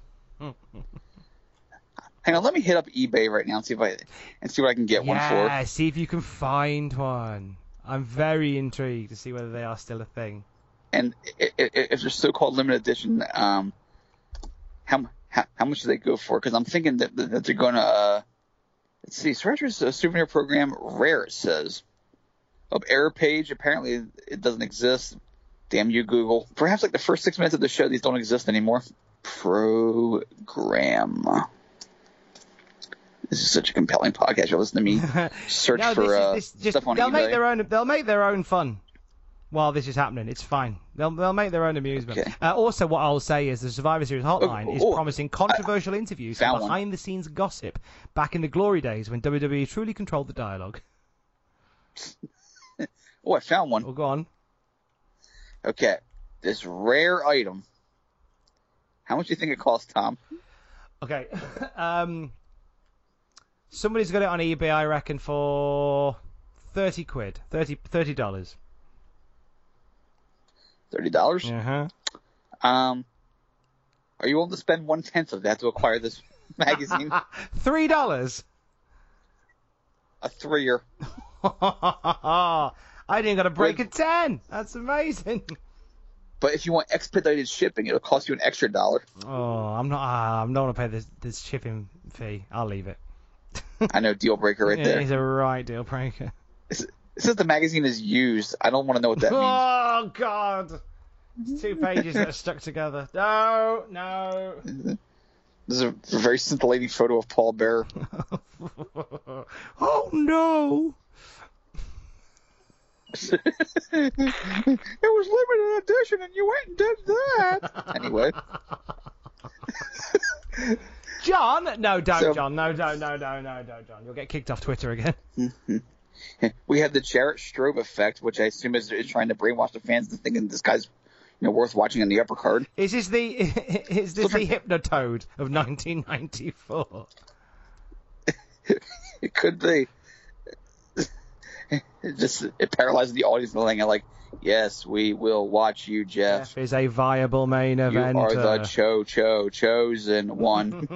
Hang on, let me hit up eBay right now and see if I and see what I can get yeah, one for. Yeah, see if you can find one. I'm very intrigued to see whether they are still a thing. And if they're so-called limited edition, um, how how, how much do they go for? Because I'm thinking that, that they're going to uh, let's see, Survivor Series souvenir program rare. It says. Up error page, apparently it doesn't exist. Damn you, Google. Perhaps like the first six minutes of the show, these don't exist anymore. Program. This is such a compelling podcast. You'll listen to me search no, for this is, uh, this just, stuff on they'll eBay. Make their own, they'll make their own fun. while this is happening. It's fine. They'll they'll make their own amusement. Okay. Uh, also, what I'll say is the Survivor Series hotline Oh, is oh, promising controversial I, interviews and and behind-the-scenes gossip back in the glory days when W W E truly controlled the dialogue. Oh, I found one. Oh, go on. Okay. This rare item. How much do you think it costs, Tom? Okay. um, somebody's got it on eBay, I reckon, for thirty quid. thirty thirty dollars. Thirty dollars? Uh-huh. Um, are you willing to spend one tenth of that to acquire this magazine? Three dollars. A three-er. I didn't got to break a ten. That's amazing. But if you want expedited shipping, it'll cost you an extra dollar. Oh, I'm not. Uh, I'm not going to pay this this shipping fee. I'll leave it. I know, deal breaker right yeah, there. He's a right deal breaker. It says the magazine is used. I don't want to know what that means. Oh God! It's two pages that are stuck together. No, no. This is a very scintillating photo of Paul Bearer. Oh no! It was limited edition, and you went and did that. Anyway. John, no, don't, So, John, no, no, no, no, no, no, John. You'll get kicked off Twitter again. We have the Jarrett Strobe effect, which I assume is, is trying to brainwash the fans into thinking this guy's, you know, worth watching in the upper card. Is this the is this the Hypnotoad of nineteen ninety-four? It could be. It just it paralyzes the audience and thing. Like, yes, we will watch you, Jeff. Jeff is a viable main event. You are the cho cho chosen one.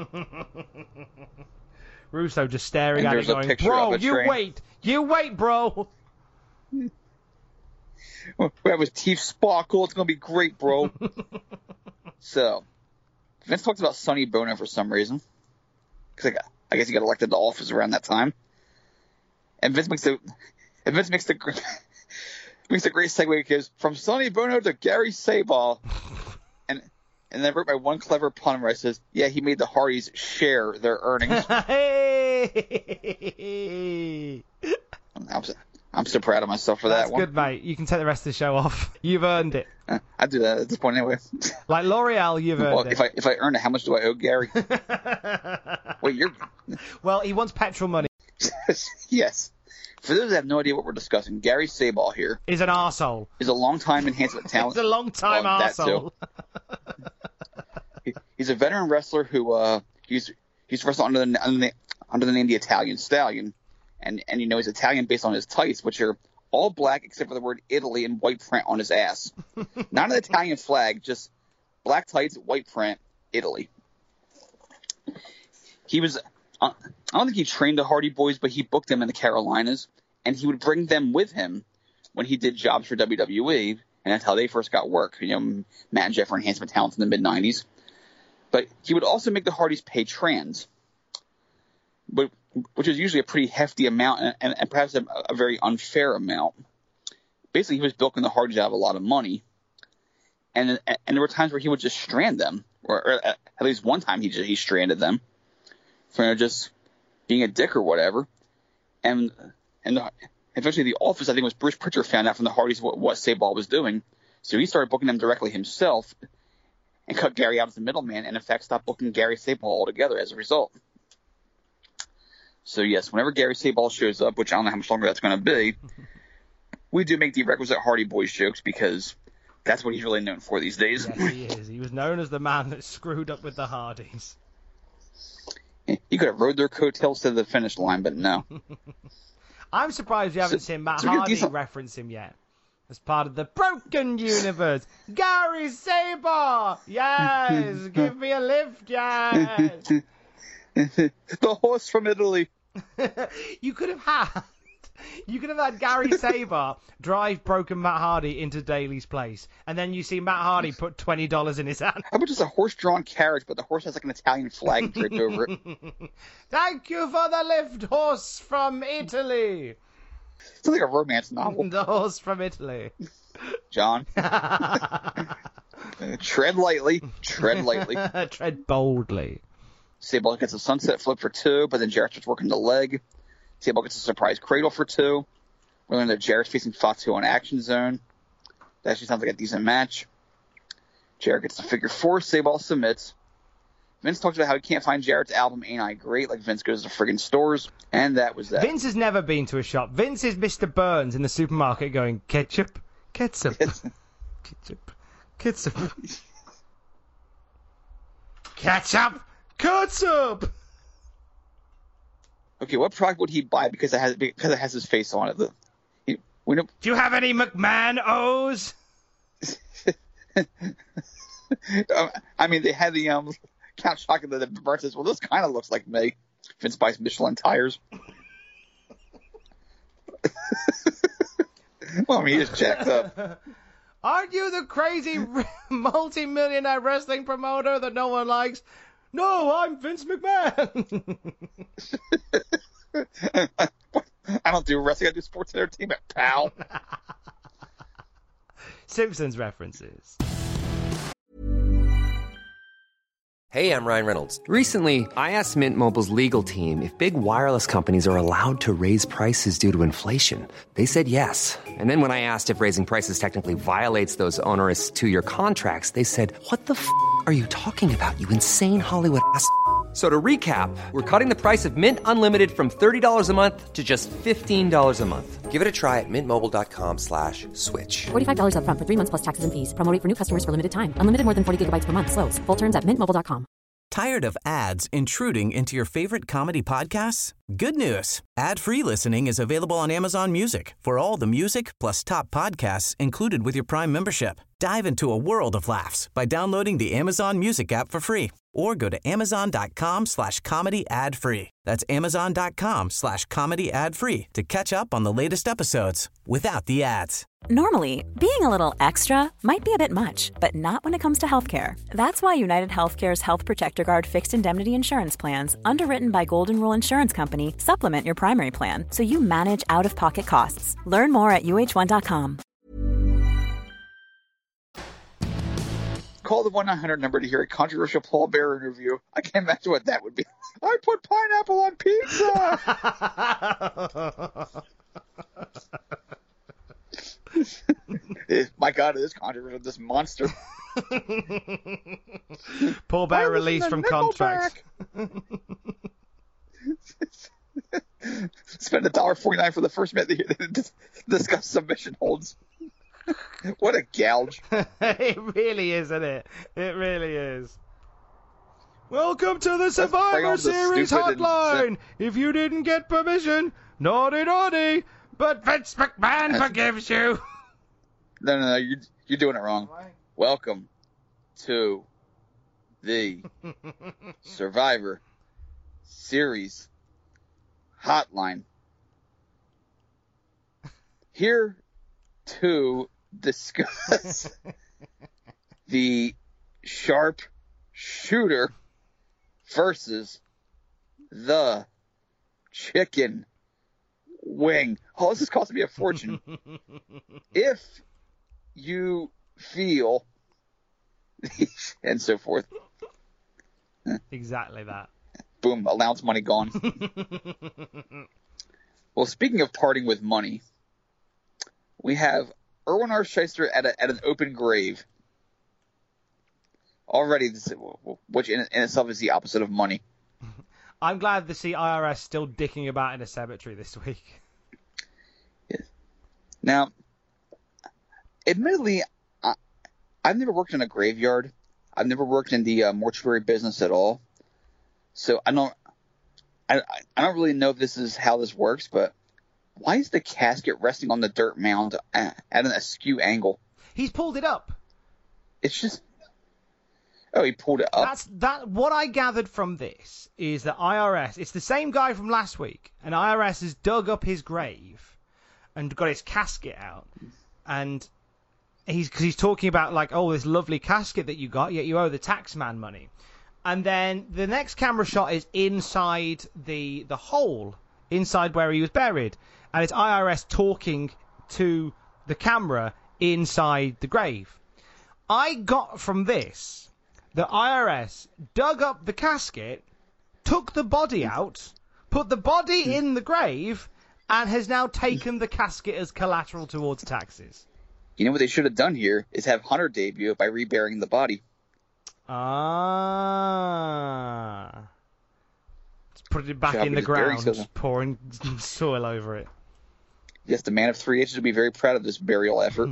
Russo just staring and at it, going, "Bro, you train. wait, you wait, bro." We have his teeth sparkle. It's gonna be great, bro. So, Vince talks about Sonny Bono for some reason, because I guess he got elected to office around that time. And Vince makes the, and Vince makes the, makes a great segue. He goes from Sonny Bono to Gary Sabol, and and then I wrote my one clever pun where I says, "Yeah, he made the Hardys share their earnings." Hey! I'm so, I'm so proud of myself for That's that one. That's good, mate. You can take the rest of the show off. You've earned it. Uh, I do that at this point anyway. Like L'Oreal, you've earned well, it. If I if I earn it, how much do I owe Gary? Wait, you're. Well, he wants petrol money. Yes. For those that have no idea what we're discussing, Gary Sabol here is an arsehole. He's a long-time enhancement talent. He's a long-time well, arsehole. he, he's a veteran wrestler who uh he's he's wrestled under the under the, under the name the Italian Stallion, and and you know he's Italian based on his tights, which are all black except for the word Italy in white print on his ass. Not an Italian flag, just black tights, white print, Italy. He was. I don't think he trained the Hardy Boys, but he booked them in the Carolinas, and he would bring them with him when he did jobs for W W E, and that's how they first got work. You know, Matt and Jeff were enhancement talents in the mid nineties. But he would also make the Hardys pay trans, but, which is usually a pretty hefty amount and, and, and perhaps a, a very unfair amount. Basically, he was bilking the Hardys out of a lot of money, and and there were times where he would just strand them, or, or at least one time he just, he stranded them. For you know, just being a dick or whatever, and and the, eventually the office, I think it was Bruce Pritchard, found out from the Hardys what, what Sabol was doing, so he started booking them directly himself, and cut Gary out as the middleman, and in fact stopped booking Gary Sabol altogether as a result. So yes, whenever Gary Sabol shows up, which I don't know how much longer that's going to be, we do make the requisite Hardy Boys jokes because that's what he's really known for these days. Yes, he is. He was known as the man that screwed up with the Hardys. He could have rode their coattails to the finish line, but no. I'm surprised you haven't so, seen Matt so Hardy decent... reference him yet. As part of the Broken Universe. Gary Sabol! Yes! Give me a lift, yes! The horse from Italy. You could have had... You could have had Gary Sabol drive broken Matt Hardy into Daly's place, and then you see Matt Hardy put twenty dollars in his hand. How about just a horse-drawn carriage, but the horse has like an Italian flag draped over it? Thank you for the lift, horse from Italy. It's like a romance novel. The horse from Italy. John. Tread lightly. Tread lightly. Tread boldly. Sabol gets a sunset flip for two, but then Jarrett starts working the leg. Sabol gets a surprise cradle for two. We learn that Jarrett's facing Fatu on Action Zone. That actually sounds like a decent match. Jarrett gets the figure four. Sable submits. Vince talks about how he can't find Jarrett's album Ain't I Great, like Vince goes to friggin' stores, and that was that. Vince has never been to a shop. Vince is Mister Burns in the supermarket going, ketchup, ketchup, ketchup, ketchup, ketchup, ketchup. Okay, what product would he buy because it has because it has his face on it? The, he, we know. Do you have any McMahon O's? I mean, they had the um. Count Chocula that Bert says, well, this kind of looks like me. Vince buys Michelin tires. Well, I mean, he just jacked up. Aren't you the crazy multi-millionaire wrestling promoter that no one likes? No, I'm Vince McMahon. I don't do wrestling, I do sports entertainment, pal. Simpsons references. Hey, I'm Ryan Reynolds. Recently, I asked Mint Mobile's legal team if big wireless companies are allowed to raise prices due to inflation. They said yes. And then when I asked if raising prices technically violates those onerous two-year contracts, they said, what the f*** are you talking about, you insane Hollywood ass f- So to recap, we're cutting the price of Mint Unlimited from thirty dollars a month to just fifteen dollars a month. Give it a try at mintmobile.com slash switch. forty-five dollars up front for three months plus taxes and fees. Promo rate for new customers for limited time. Unlimited more than forty gigabytes per month. Slows full terms at mint mobile dot com. Tired of ads intruding into your favorite comedy podcasts? Good news. Ad-free listening is available on Amazon Music for all the music plus top podcasts included with your Prime membership. Dive into a world of laughs by downloading the Amazon Music app for free or go to amazon.com slash comedy ad free. That's amazon.com slash comedy ad free to catch up on the latest episodes without the ads. Normally, being a little extra might be a bit much, but not when it comes to healthcare. That's why United Healthcare's Health Protector Guard fixed indemnity insurance plans, underwritten by Golden Rule Insurance Company, supplement your primary plan so you manage out-of-pocket costs. Learn more at U H one dot com. Call the one nine hundred number to hear a controversial Paul Bearer interview. I can't imagine what that would be. I put pineapple on pizza! My God, it is controversial, this monster. Paul Bearer released from contract. Spend a dollar forty-nine for the first minute to discuss submission holds. What a gouge. It really is, isn't it? It really is. Welcome to the Survivor Series hotline. And... If you didn't get permission, naughty naughty, but Vince McMahon forgives you. No, no, no, you're, you're doing it wrong. Welcome to the Survivor Series hotline. Here to discuss the sharp shooter versus the chicken wing. Oh, this is costing me a fortune. If you feel and so forth. Exactly that. Boom, allowance money gone. Well, speaking of parting with money, we have Irwin R. Shyster at, a, at an open grave. Already, this, which in, in itself is the opposite of money. I'm glad to see I R S still dicking about in a cemetery this week. Yes. Now, admittedly, I, I've never worked in a graveyard. I've never worked in the uh, mortuary business at all. So I don't, I, I don't really know if this is how this works, but why is the casket resting on the dirt mound at an askew angle? He's pulled it up. It's just... Oh, he pulled it up? That's that. What I gathered from this is that I R S... It's the same guy from last week, and I R S has dug up his grave and got his casket out. And he's, cause he's talking about, like, oh, this lovely casket that you got, yet you owe the tax man money. And then the next camera shot is inside the the hole, inside where he was buried. And it's I R S talking to the camera inside the grave. I got from this that I R S dug up the casket, took the body out, put the body in the grave, and has now taken the casket as collateral towards taxes. You know what they should have done here is have Hunter debut by reburying the body. Ah. Just put it back in the ground, just pouring soil over it. Yes, the man of three H's would be very proud of this burial effort.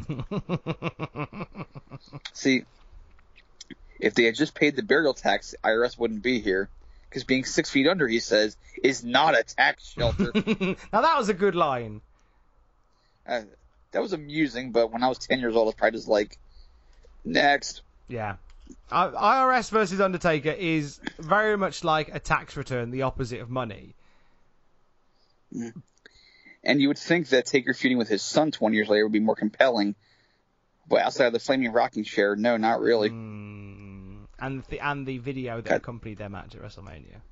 See, if they had just paid the burial tax, I R S wouldn't be here. Because being six feet under, he says, is not a tax shelter. Now that was a good line. Uh, that was amusing, but when I was ten years old, I was probably just like, next. Yeah. I R S versus Undertaker is very much like a tax return, the opposite of money. Mm. And you would think that Taker feuding with his son twenty years later would be more compelling. But outside of the flaming rocking chair, no, not really. Mm. And the and the video that God. accompanied their match at WrestleMania.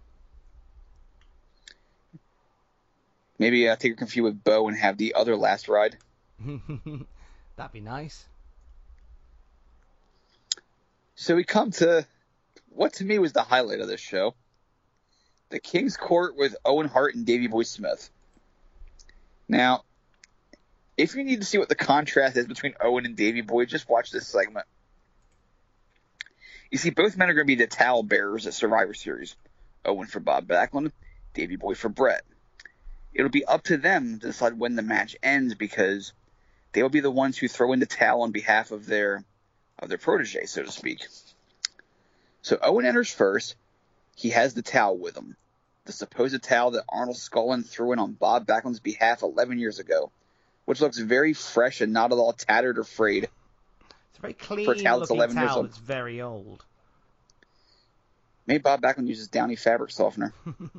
Maybe uh, Taker can feud with Bo and have the other last ride. That'd be nice. So we come to what to me was the highlight of this show. The King's Court with Owen Hart and Davey Boy Smith. Now, if you need to see what the contrast is between Owen and Davey Boy, just watch this segment. You see, both men are going to be the towel bearers at Survivor Series. Owen for Bob Backlund, Davey Boy for Brett. It'll be up to them to decide when the match ends because they will be the ones who throw in the towel on behalf of their of their protege, so to speak. So Owen enters first. He has the towel with him. The supposed towel that Arnold Scullin threw in on Bob Backlund's behalf eleven years ago, which looks very fresh and not at all tattered or frayed. It's a very clean for a towel that's looking eleven years towel old. that's very old. Maybe Bob Backlund uses Downy fabric softener.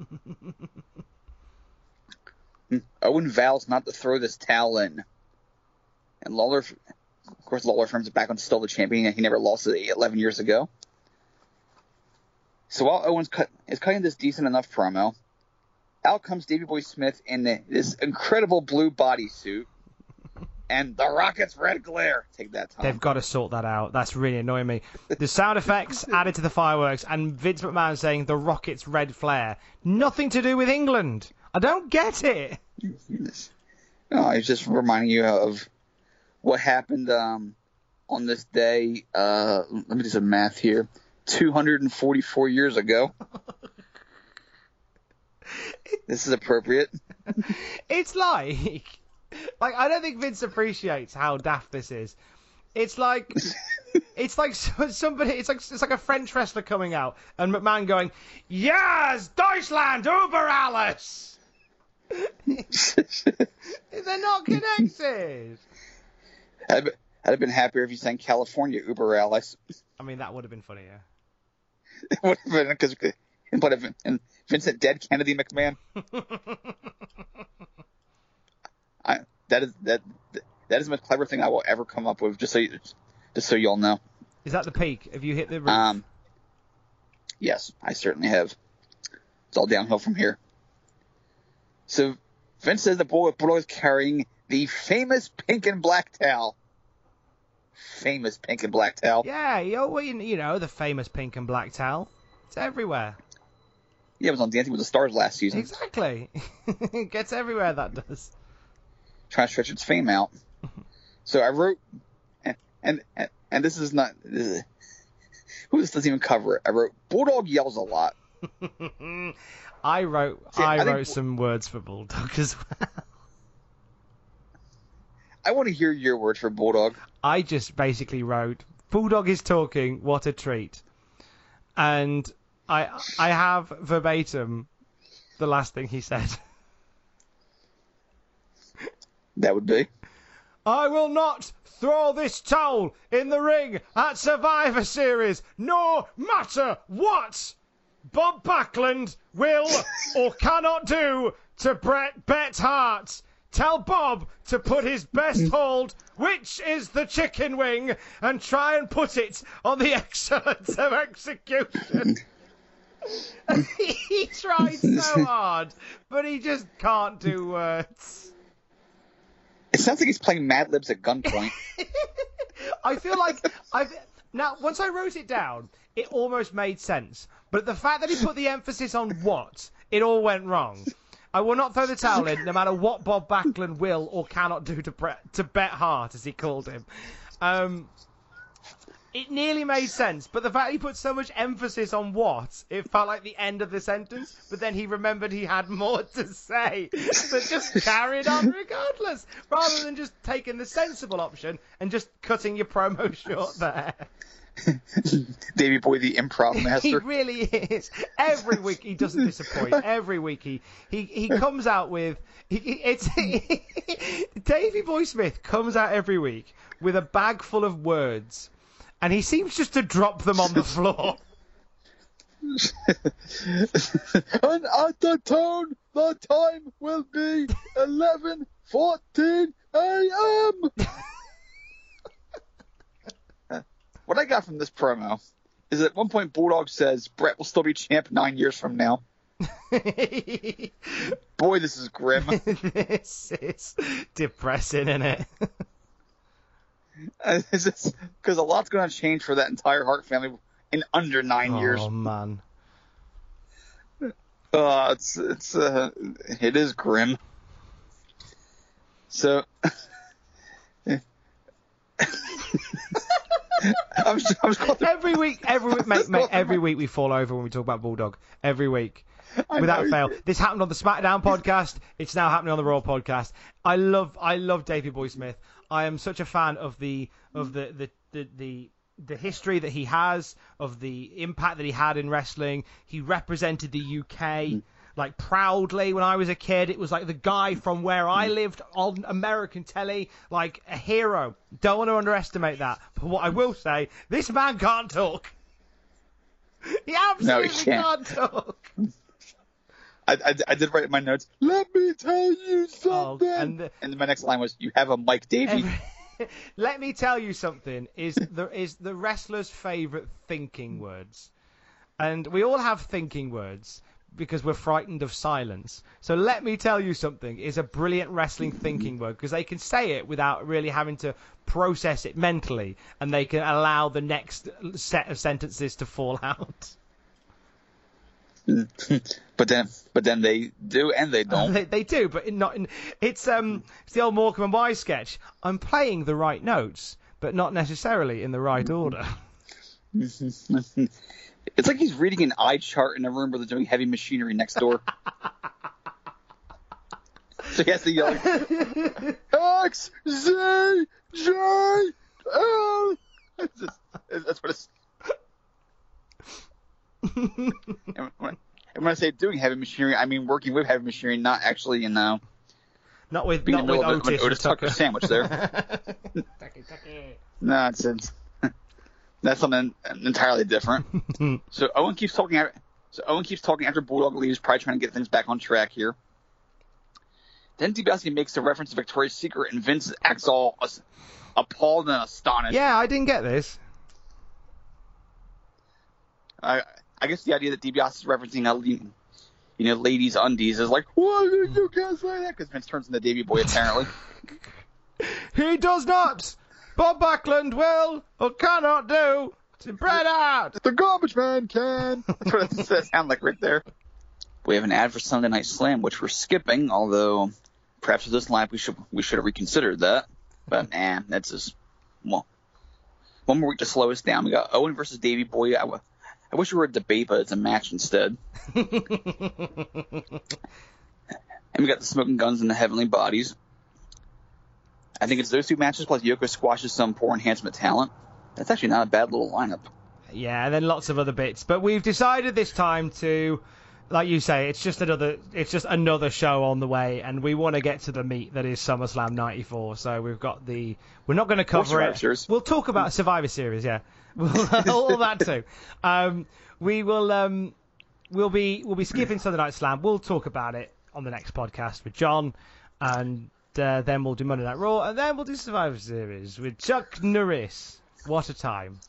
Owen vows not to throw this towel in. And Lawler, of course, Lawler affirms that Backlund's still the champion and he never lost it eleven years ago. So while Owens cut, is cutting this decent enough promo, out comes Davey Boy Smith in the, this incredible blue bodysuit and the Rocket's red glare. Take that, Tom. They've got to sort that out. That's really annoying me. The sound effects added to the fireworks and Vince McMahon saying the Rocket's red flare. Nothing to do with England. I don't get it. No, it's just reminding you of what happened um, on this day. Uh, let me do some math here. two hundred forty-four years ago. This is appropriate. It's like, like I don't think Vince appreciates how daft this is. It's like, it's like somebody. It's like it's like a French wrestler coming out and McMahon going, "Yes, Deutschland über alles." They're not connected. I'd, be, I'd have been happier if you sang California Uber Alice. I mean, that would have been funnier. It would have been because and Vincent Dead Kennedy McMahon. I, that is that that is the most clever thing I will ever come up with. Just so you, just so you all know. Is that the peak? Have you hit the roof? Um. Yes, I certainly have. It's all downhill from here. So Vince says the Bullet Bulldog is carrying the famous pink and black towel. Famous pink and black towel. Yeah, you know, the famous pink and black towel. It's everywhere. Yeah, it was on Dancing with the Stars last season. Exactly. It gets everywhere, that does. Trying to stretch its fame out. So I wrote, and and, and this is not, this is, who this doesn't even cover it. I wrote, Bulldog yells a lot. I wrote See, I, I wrote think, some words for Bulldog as well. I want to hear your words for Bulldog. I just basically wrote, Bulldog is talking, what a treat. And I I have verbatim the last thing he said. That would be? I will not throw this towel in the ring at Survivor Series, no matter what Bob Backlund will or cannot do to Bret Bret Hart. Tell Bob to put his best hold, which is the chicken wing, and try and put it on the excellence of execution. He tried so hard, but he just can't do words. It sounds like he's playing Mad Libs at gunpoint. I feel like I've now once I wrote it down, it almost made sense. But the fact that he put the emphasis on what, it all went wrong. I will not throw the towel in, no matter what Bob Backlund will or cannot do to Bret, to Bret Hart, as he called him. Um, it nearly made sense, but the fact he put so much emphasis on what, it felt like the end of the sentence, but then he remembered he had more to say, but just carried on regardless, rather than just taking the sensible option and just cutting your promo short there. Davey Boy, the improv master. He really is. Every week he doesn't disappoint. Every week he he, he comes out with he, it's Davey Boy Smith comes out every week with a bag full of words, and he seems just to drop them on the floor. And at the tone, the time will be eleven fourteen a m What I got from this promo is that at one point Bulldog says Bret will still be champ nine years from now. Boy, this is grim. This is depressing, isn't it? uh, because a lot's going to change for that entire Hart family in under nine oh, years. Oh man, uh, it's it's uh, it is grim. So. I'm just, I'm just every week, every week, mate, mate, every week we fall over when we talk about Bulldog. Every week, I without know. fail. This happened on the SmackDown podcast. It's now happening on the Raw podcast. I love, I love Davey Boy Smith. I am such a fan of the of the the the. the the history that he has, of the impact that he had in wrestling. He represented the U K like proudly when I was a kid. It was like the guy from where I lived on American telly, like a hero. Don't want to underestimate that. But what I will say, this man can't talk. He absolutely no, he can't. can't talk. I, I, I did write in my notes, let me tell you something. Oh, and, the, and my next line was, you have a Mike Davey. Every, let me tell you something, is the, is the wrestler's favourite thinking words. And we all have thinking words because we're frightened of silence. So let me tell you something is a brilliant wrestling thinking word, because they can say it without really having to process it mentally, and they can allow the next set of sentences to fall out. But then, but then they do, and they don't. They, they do, but not in. It's um, it's the old Morecambe and Wise sketch. I'm playing the right notes, but not necessarily in the right order. It's like he's reading an eye chart in a room where they're doing heavy machinery next door. So he has to yell, X, Z, J, L. It's just, that's what it's. and, when, and when I say doing heavy machinery, I mean working with heavy machinery, not actually, you know, not with being not in the with middle Otis, of an Otis Tucker. Tucker sandwich there. tucky, tucky. No, it's, it's that's something entirely different. So Owen keeps talking. So Owen keeps talking after Bulldog leaves, probably trying to get things back on track here. Then DiBiase makes a reference to Victoria's Secret, and Vince acts all appalled and astonished. Yeah, I didn't get this. I I guess the idea that DiBiase is referencing a, you know, ladies' undies is like, what? You can't say that, because Vince turns into Davey Boy apparently. He does not. Bob Backlund will or cannot do to Bret Hart. The garbage man can. That's what it sounds like right there. We have an ad for Sunday Night Slam, which we're skipping, although perhaps with this lineup we should we should have reconsidered that. But nah, that's just well, one more week to slow us down. We got Owen versus Davey Boy. I, I wish we were a debate, but it's a match instead. And we got the Smoking Guns and the Heavenly Bodies. I think it's those two matches plus Yoko squashes some poor enhancement talent. That's actually not a bad little lineup. Yeah, and then lots of other bits. But we've decided this time to, like you say, it's just another it's just another show on the way, and we want to get to the meat that is SummerSlam ninety-four. So we've got the we're not going to cover it. Series. We'll talk about Survivor Series, yeah. All that too. Um, we will um, we'll be we'll be skipping Sunday Night Slam. We'll talk about it on the next podcast with John, and uh, then we'll do Monday Night Raw, and then we'll do Survivor Series with Chuck Norris. What a time!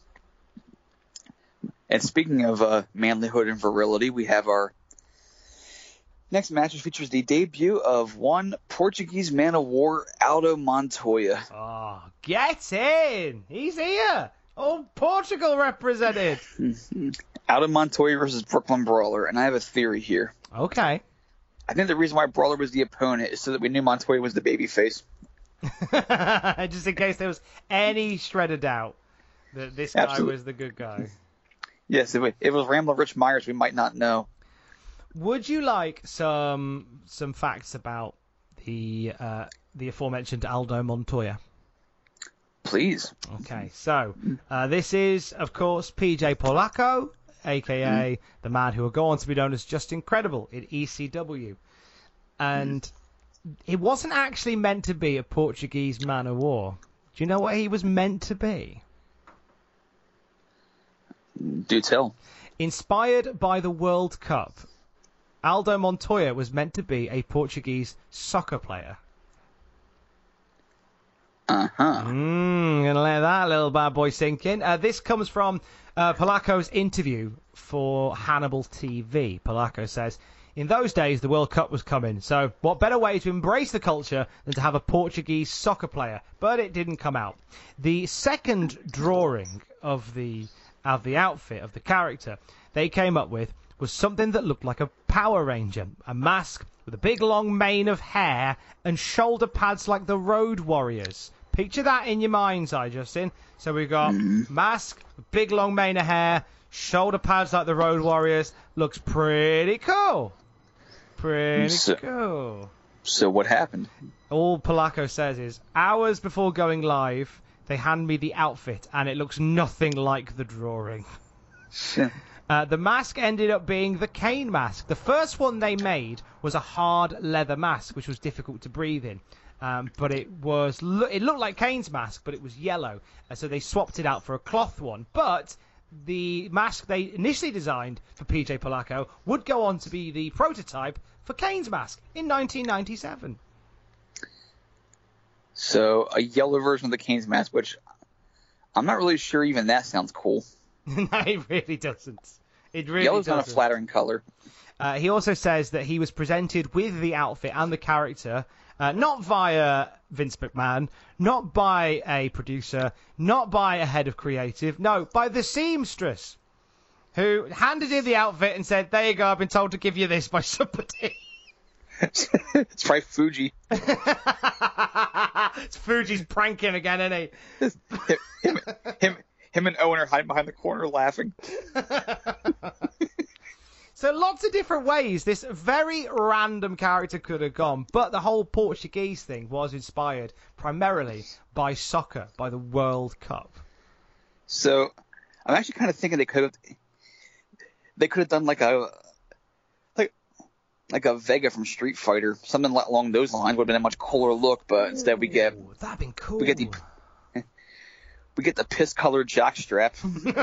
And speaking of uh, manlyhood and virility, we have our next match, which features the debut of one Portuguese man of war, Aldo Montoya. Oh, get in! He's here! Oh, Portugal represented! Aldo Montoya versus Brooklyn Brawler, and I have a theory here. Okay. I think the reason why Brawler was the opponent is so that we knew Montoya was the babyface. Just in case there was any shred of doubt that this guy Absolutely. was the good guy. Yes, if it, if it was Rambler Rich Myers, we might not know. Would you like some some facts about the uh, the aforementioned Aldo Montoya? Please. Okay, so uh, this is, of course, P J Polacco, a k a. Mm. the man who will go on to be known as Just Incredible in E C W. And mm. it wasn't actually meant to be a Portuguese man of war. Do you know what he was meant to be? Do tell. Inspired by the World Cup, Aldo Montoya was meant to be a Portuguese soccer player. Uh-huh. Mm, gonna let that little bad boy sink in. Uh, this comes from uh, Polacco's interview for Hannibal T V. Polacco says, in those days, the World Cup was coming, so what better way to embrace the culture than to have a Portuguese soccer player? But it didn't come out. The second drawing of the of the outfit, of the character, they came up with was something that looked like a Power Ranger, a mask with a big long mane of hair and shoulder pads like the Road Warriors. Picture that in your mind's eye, Justin. So we've got mm-hmm. mask, big long mane of hair, shoulder pads like the Road Warriors. Looks pretty cool. Pretty so, cool. So what happened? All Polacco says is, hours before going live, they hand me the outfit, and it looks nothing like the drawing. Uh, the mask ended up being the Kane mask. The first one they made was a hard leather mask, which was difficult to breathe in. Um, but it was it looked like Kane's mask, but it was yellow. Uh, so they swapped it out for a cloth one. But the mask they initially designed for P J Polacco would go on to be the prototype for Kane's mask in nineteen ninety-seven. So a yellow version of the Kane's mask, which I'm not really sure even that sounds cool. No, it really doesn't. It really Yellow's doesn't. not a flattering color. Uh, he also says that he was presented with the outfit and the character, uh, not via Vince McMahon, not by a producer, not by a head of creative, no, by the seamstress, who handed him the outfit and said, there you go, I've been told to give you this by somebody. It's probably Fuji. It's Fuji's pranking again, isn't he? him, him, him and Owen are hiding behind the corner laughing. So lots of different ways this very random character could have gone, but the whole Portuguese thing was inspired primarily by soccer, by the World Cup. So I'm actually kind of thinking they could have they could have done like a like like a Vega from Street Fighter, something along those lines would have been a much cooler look. But Ooh, instead we get that'd been cool. We get the We get the piss-colored jockstrap.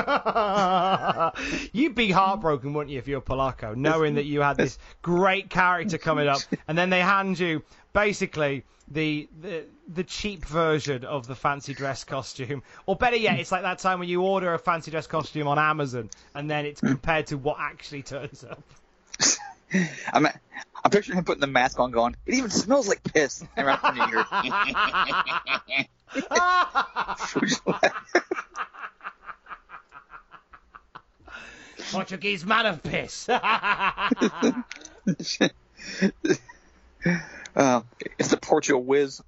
You'd be heartbroken, wouldn't you, if you're Polacco, knowing that you had this great character coming up, and then they hand you basically the, the the cheap version of the fancy dress costume. Or better yet, it's like that time when you order a fancy dress costume on Amazon, and then it's compared to what actually turns up. I'm, I'm picturing him putting the mask on going, it even smells like piss. Around New Year. Portuguese man of piss. uh, it's the Portugal whiz.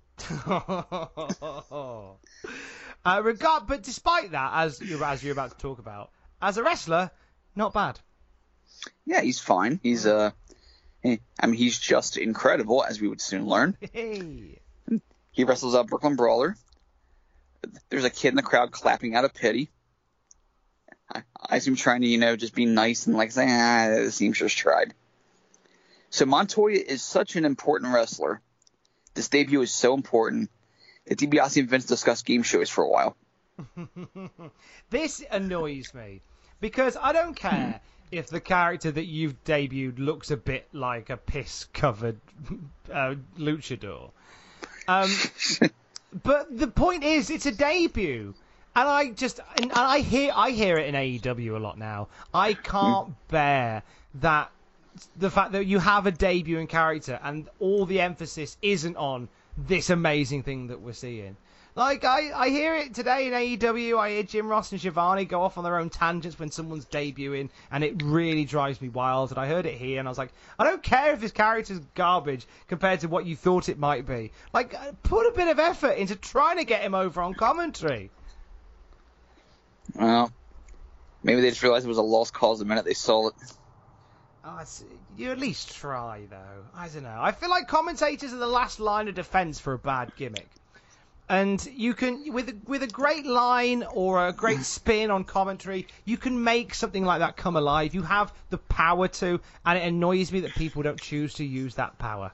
uh, regard, but despite that, as you're as you're about to talk about, as a wrestler, not bad. Yeah, he's fine. He's uh, I mean, he's just incredible, as we would soon learn. Hey. He wrestles a Brooklyn Brawler. There's a kid in the crowd clapping out of pity. I, I assume trying to, you know, just be nice and like say, ah, the seamstress tried. So Montoya is such an important wrestler. This debut is so important that DiBiase and Vince discussed game shows for a while. This annoys me because I don't care if the character that you've debuted looks a bit like a piss-covered uh, luchador. Um, but the point is, it's a debut. And I just, and I hear, I hear it in A E W a lot now. I can't bear that, the fact that you have a debuting character and all the emphasis isn't on this amazing thing that we're seeing. Like, I, I hear it today in A E W. I hear Jim Ross and Shivani go off on their own tangents when someone's debuting, and it really drives me wild. And I heard it here, and I was like, I don't care if this character's garbage compared to what you thought it might be. Like, put a bit of effort into trying to get him over on commentary. Well, maybe they just realized it was a lost cause the minute they saw it. Oh, it's, you at least try, though. I don't know. I feel like commentators are the last line of defense for a bad gimmick. And you can, with a, with a great line or a great spin on commentary, you can make something like that come alive. You have the power to, and it annoys me that people don't choose to use that power.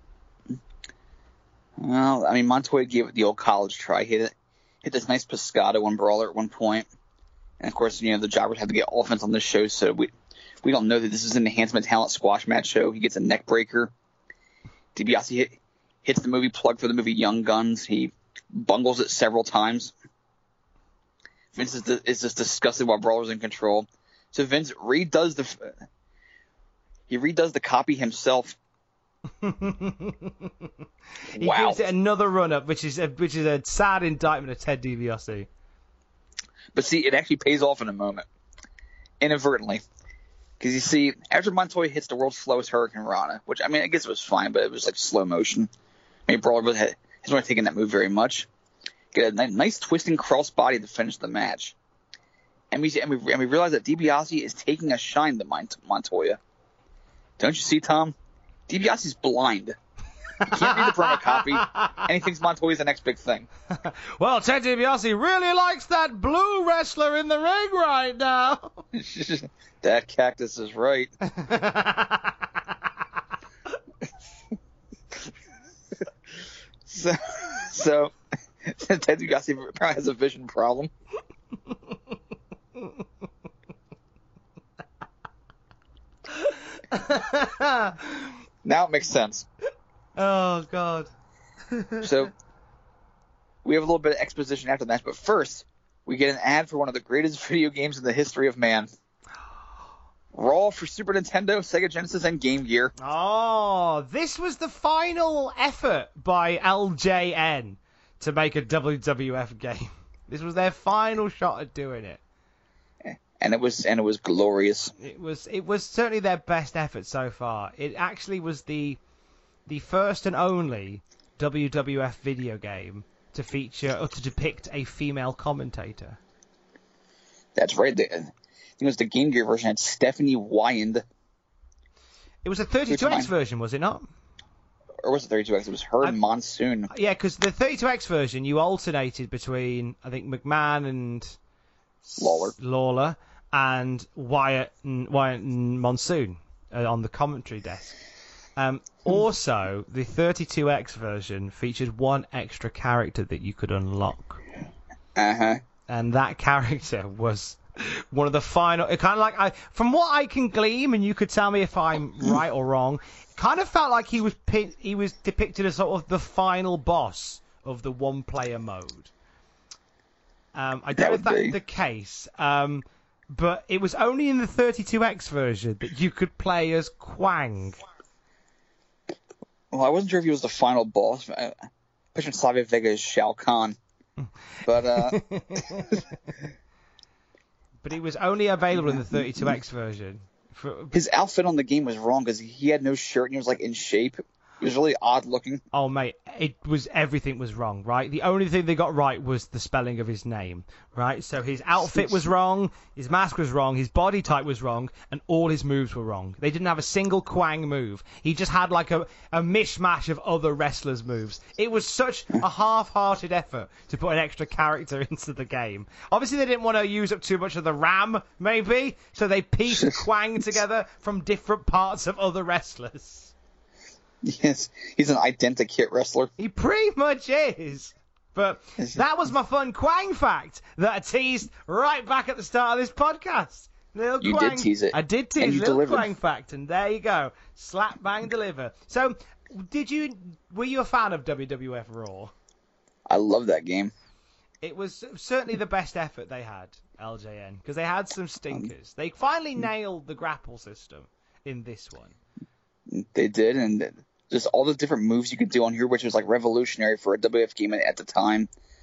Well, I mean, Montoya gave it the old college try. He hit, hit this nice Pescado on Brawler at one point. And, of course, you know, the jobbers have to get offense on this show, so we we don't know that this is an Enhancement Talent squash match show. He gets a neck breaker. DiBiase hit, hits the movie plug for the movie Young Guns. He bungles it several times. Vince is, is just disgusted while Brawler's in control. So Vince redoes the he redoes the copy himself. He Wow. gives it another run up, which is a, which is a sad indictment of Ted DiBiase. But see, it actually pays off in a moment, inadvertently, because you see, after Montoya hits the world's slowest Hurricane Rana, which I mean, I guess it was fine, but it was like slow motion. Maybe Brawler was had. He's not taking that move very much. Get a nice twisting cross body to finish the match. And we and we, and we realize that DiBiase is taking a shine to Mont- Montoya. Don't you see, Tom? DiBiase's blind. He can't read the promo copy, and he thinks Montoya's the next big thing. Well, Ted DiBiase really likes that blue wrestler in the ring right now. That cactus is right. So, so Ted DiBiase probably has a vision problem. Now it makes sense. Oh, God. So, we have a little bit of exposition after that, but first, we get an ad for one of the greatest video games in the history of man. Raw for Super Nintendo, Sega Genesis, and Game Gear. Oh, this was the final effort by L J N to make a W W F game. This was their final shot at doing it. And it was and it was glorious. It was it was certainly their best effort so far. It actually was the the first and only W W F video game to feature or to depict a female commentator. That's right. The, I think it was the Game Gear version had Stephanie Wyand. It was a thirty-two X version, was it not? Or was it thirty-two X? It was her and Monsoon. Yeah, because the thirty-two X version, you alternated between, I think, McMahon and Lawler, Lawler and Wyatt and, Wyatt and Monsoon uh, on the commentary desk. Um, also, the thirty-two X version featured one extra character that you could unlock. Uh-huh. And that character was one of the final... It kind of like... I, from what I can glean, and you could tell me if I'm right or wrong, it kind of felt like he was he was depicted as sort of the final boss of the one-player mode. Um, I don't know if that's be. the case, um, but it was only in the thirty-two X version that you could play as Kwang. Well, I wasn't sure if he was the final boss. I pictured Slavia Vega as Shao Kahn. But, uh... but it was only available in the thirty-two X version. For... His outfit on the game was wrong because he had no shirt and he was, like, in shape. It was really odd looking. Oh, mate, it was everything was wrong, right? The only thing they got right was the spelling of his name, right? So his outfit was wrong, his mask was wrong, his body type was wrong, and all his moves were wrong. They didn't have a single Kwang move. He just had like a, a mishmash of other wrestlers' moves. It was such a half-hearted effort to put an extra character into the game. Obviously, they didn't want to use up too much of the RAM, maybe, so they pieced Kwang together from different parts of other wrestlers. Yes, he's an identikit wrestler. He pretty much is. But that was my fun Kwang fact that I teased right back at the start of this podcast. Little you Kwang, did tease it. I did tease and you little delivered. Kwang fact, and there you go. Slap, bang, deliver. So, did you? Were you a fan of W W F Raw? I love that game. It was certainly the best effort they had, L J N, because they had some stinkers. They finally nailed the grapple system in this one. They did, and just all the different moves you could do on here, which was like revolutionary for a W W F game at the time.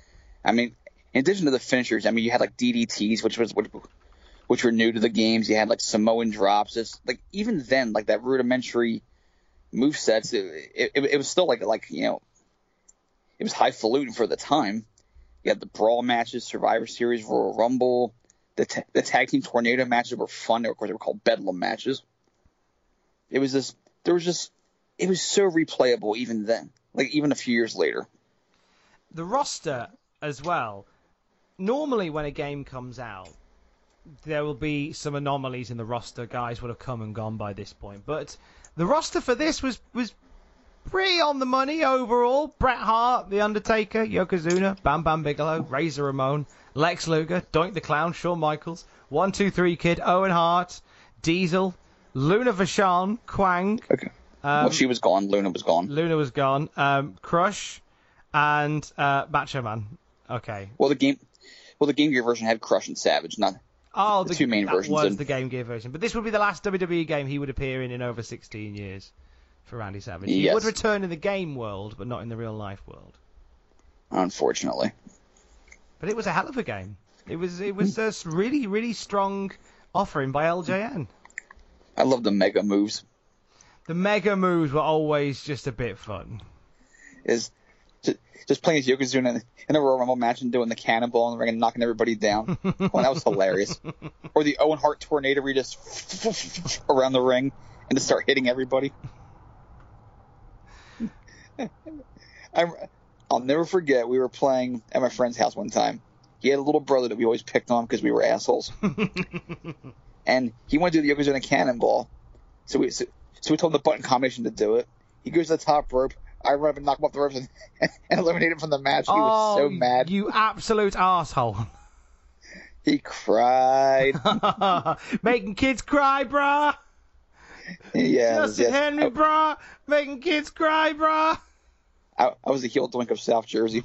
I mean, in addition to the finishers, I mean, you had like D D Ts, which was which, which were new to the games. You had like Samoan drops. It's, like even then, like that rudimentary movesets, it, it, it was still like like you know, it was highfalutin for the time. You had the brawl matches, Survivor Series, Royal Rumble. The ta- the tag team tornado matches were fun. Of course, they were called Bedlam matches. It was just there was just it was so replayable even then, like even a few years later. The roster as well. Normally, when a game comes out, there will be some anomalies in the roster. Guys would have come and gone by this point, but the roster for this was was pretty on the money overall. Bret Hart, The Undertaker, Yokozuna, Bam Bam Bigelow, Razor Ramon, Lex Luger, Doink the Clown, Shawn Michaels, one two three Kid, Owen Hart, Diesel, Luna Vachon, Kwang. Okay. Um, well, she was gone. Luna was gone. Luna was gone. Um, Crush and uh, Macho Man. Okay. Well, the game, well, the Game Gear version had Crush and Savage, not oh, the, the two main that versions. was and, the Game Gear version, but this would be the last W W E game he would appear in in over sixteen years for Randy Savage. He yes. would return in the game world, but not in the real life world. Unfortunately. But it was a hell of a game. It was it was a really really strong offering by L J N. I love the mega moves. The mega moves were always just a bit fun. Is just, just playing as Yokozuna in a Royal Rumble match and doing the cannonball in the ring and knocking everybody down. Well, that was hilarious. Or the Owen Hart tornado where you just around the ring and just start hitting everybody. I, I'll never forget, we were playing at my friend's house one time. He had a little brother that we always picked on because we were assholes. And he wanted to do the Yokozuna cannonball. So we so, so we told him the button combination to do it. He goes to the top rope. I run up and knock him off the ropes and, and eliminate him from the match. He oh, was so mad. You absolute arsehole. He cried. Making kids cry, brah. Yeah, Justin yes. Henry, I, brah. Making kids cry, brah. I, I was the heel doink of South Jersey.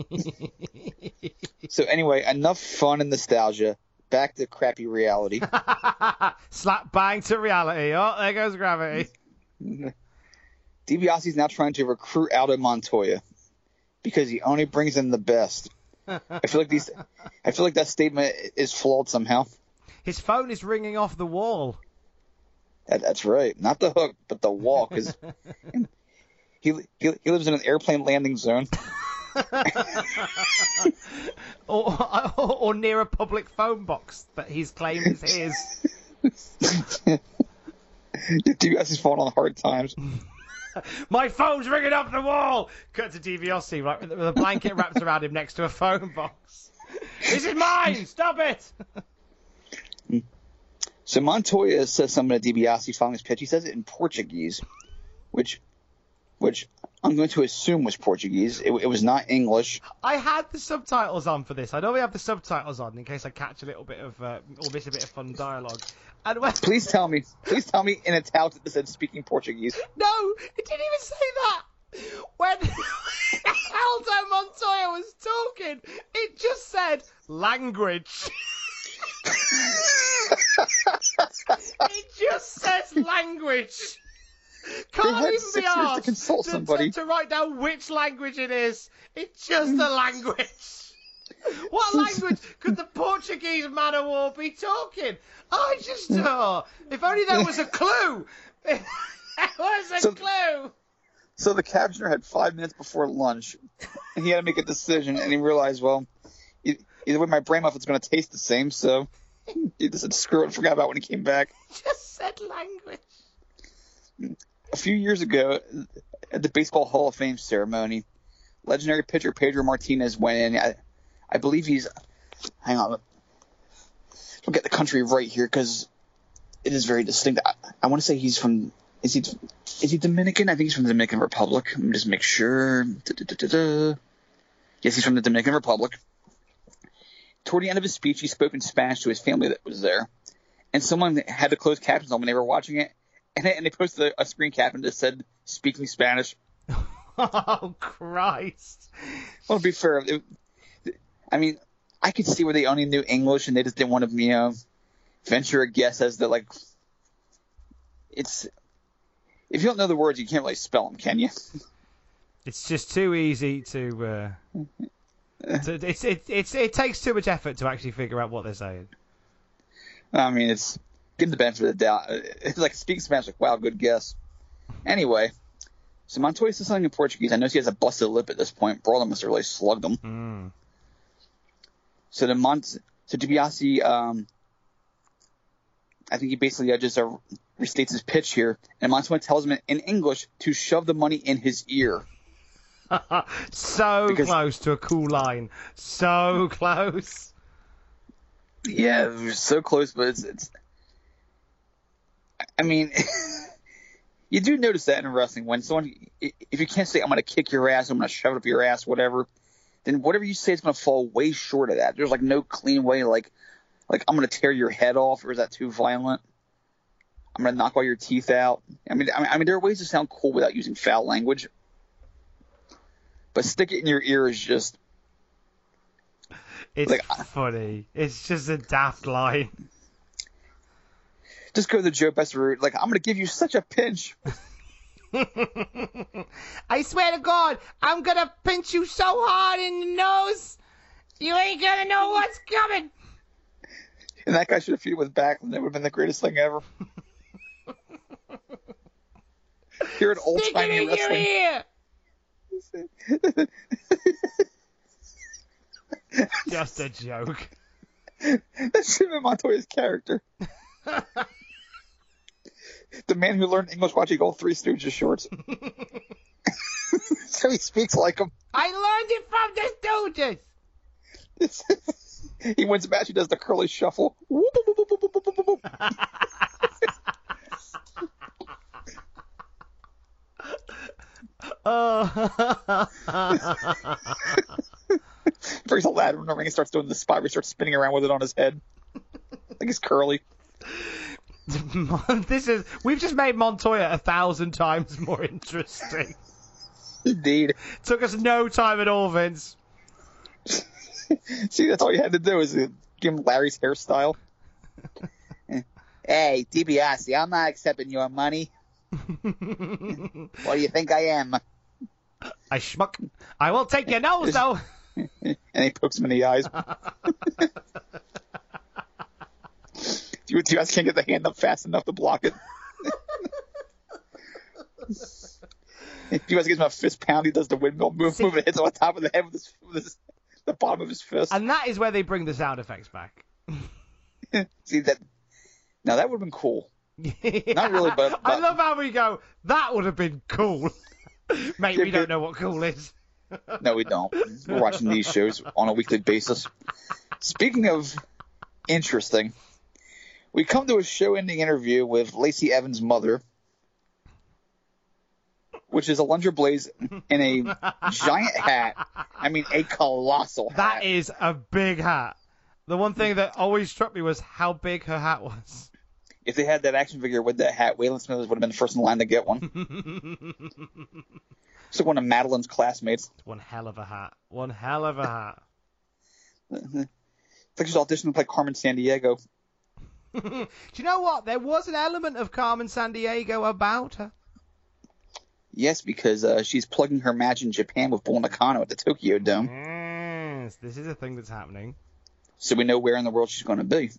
So anyway, enough fun and nostalgia. Back to crappy reality. Slap bang to reality. Oh, there goes gravity. DiBiase's now trying to recruit Aldo Montoya because he only brings in the best. I feel like these. I feel like that statement is flawed somehow. His phone is ringing off the wall. That, that's right, not the hook, but the wall, because he, he he lives in an airplane landing zone. or, or or near a public phone box that he's claimed is his. DiBiase's falling on hard times. My phone's ringing up the wall. Cut to DiBiase, right, with a blanket wrapped around him next to a phone box. This is mine. Stop it. So Montoya says something to DiBiase following his pitch. He says it in Portuguese, which, which I'm going to assume was Portuguese. It, it was not English. I had the subtitles on for this. I know we have the subtitles on in case I catch a little bit of uh, or miss a bit of fun dialogue. And when... Please tell me, please tell me in Italian that said speaking Portuguese. No, it didn't even say that. When Aldo Montoya was talking, it just said language. It just says language. Can't even be asked to consult to, somebody. To, to write down which language it is. It's just a language. What language could the Portuguese man of war be talking? I just oh, if only there was a clue. If there was a so, clue. So the captioner had five minutes before lunch, and he had to make a decision, and he realized, well, either way my brain muffin's going to taste the same, so he just said screw it and forgot about it when he came back. Just said language. A few years ago, at the Baseball Hall of Fame ceremony, legendary pitcher Pedro Martinez went in. I, I believe he's – hang on. We'll get the country right here because it is very distinct. I, I want to say he's from – is he is he Dominican? I think he's from the Dominican Republic. Let me just make sure. Da, da, da, da, da. Yes, he's from the Dominican Republic. Toward the end of his speech, he spoke in Spanish to his family that was there. And someone had the closed captions on when they were watching it. And they, and they posted a, a screen cap and just said, speaking Spanish. Oh, Christ. Well, to be fair, it, I mean, I could see where they only knew English and they just didn't want to, you know, venture a guess as to, like, it's, if you don't know the words, you can't really spell them, can you? It's just too easy to, uh, So it's, it's, it's, it takes too much effort to actually figure out what they're saying. I mean, it's give the benefit of the doubt. It's like speaking Spanish, like, wow, good guess. Anyway, so Montoya says something in Portuguese. I know he has a busted lip at this point. Brawler must have really slugged him. Mm. So the Mont, so DiBiase, um, I think he basically uh, just uh, restates his pitch here, and Montoya tells him in English to shove the money in his ear. So because, close to a cool line. So close. Yeah, so close, but it's, it's I mean, you do notice that in wrestling when someone, if you can't say, I'm going to kick your ass, I'm going to shove it up your ass, whatever, then whatever you say is going to fall way short of that. There's like no clean way, like, like I'm going to tear your head off, or is that too violent? I'm going to knock all your teeth out. I mean, I mean, I mean, there are ways to sound cool without using foul language. But stick it in your ear is just... It's like, funny. It's just a daft line. Just go the Joe Best route. Like, I'm going to give you such a pinch. I swear to God, I'm going to pinch you so hard in the nose, you ain't going to know what's coming. And that guy should have feuded with Backlund. That would have been the greatest thing ever. You're an old-timey wrestling. Stick it in your ear. Just a joke. That should have been Montoya's character. The man who learned English watching all Three Stooges shorts. So he speaks like him. I learned it from the Stooges. He wins a match. He does the curly shuffle. Oh. Brings a ladder in the ring and starts doing the spot where he starts spinning around with it on his head. Like he's curly. This is we've just made Montoya a thousand times more interesting. Indeed. Took us no time at all, Vince. See, that's all you had to do is give him Larry's hairstyle. Hey, DiBiase, I'm not accepting your money. What do you think I am? I schmuck. I won't take your nose, though. And he pokes him in the eyes. You guys can't get the hand up fast enough to block it. If you guys gives him a fist pound, he does the windmill move, See, move and hits him on top of the head with, his, with his, the bottom of his fist. And that is where they bring the sound effects back. See that? Now that would have been cool. Yeah. Not really, but, but I love how we go. That would have been cool, mate. We don't know what cool is. No, we don't. We're watching these shows on a weekly basis. Speaking of interesting, we come to a show-ending interview with Lacey Evans' mother, which is Alundra Blaze in a giant hat. I mean, a colossal hat. That is a big hat. The one thing that always struck me was how big her hat was. If they had that action figure with that hat, Waylon Smithers would have been the first in line to get one. It's like one of Madeline's classmates. One hell of a hat. One hell of a hat. It's like she's auditioning to play Carmen Sandiego. Do you know what? There was an element of Carmen Sandiego about her. Yes, because uh, she's plugging her match in Japan with Bull Nakano at the Tokyo Dome. Yes, this is a thing that's happening. So we know where in the world she's going to be.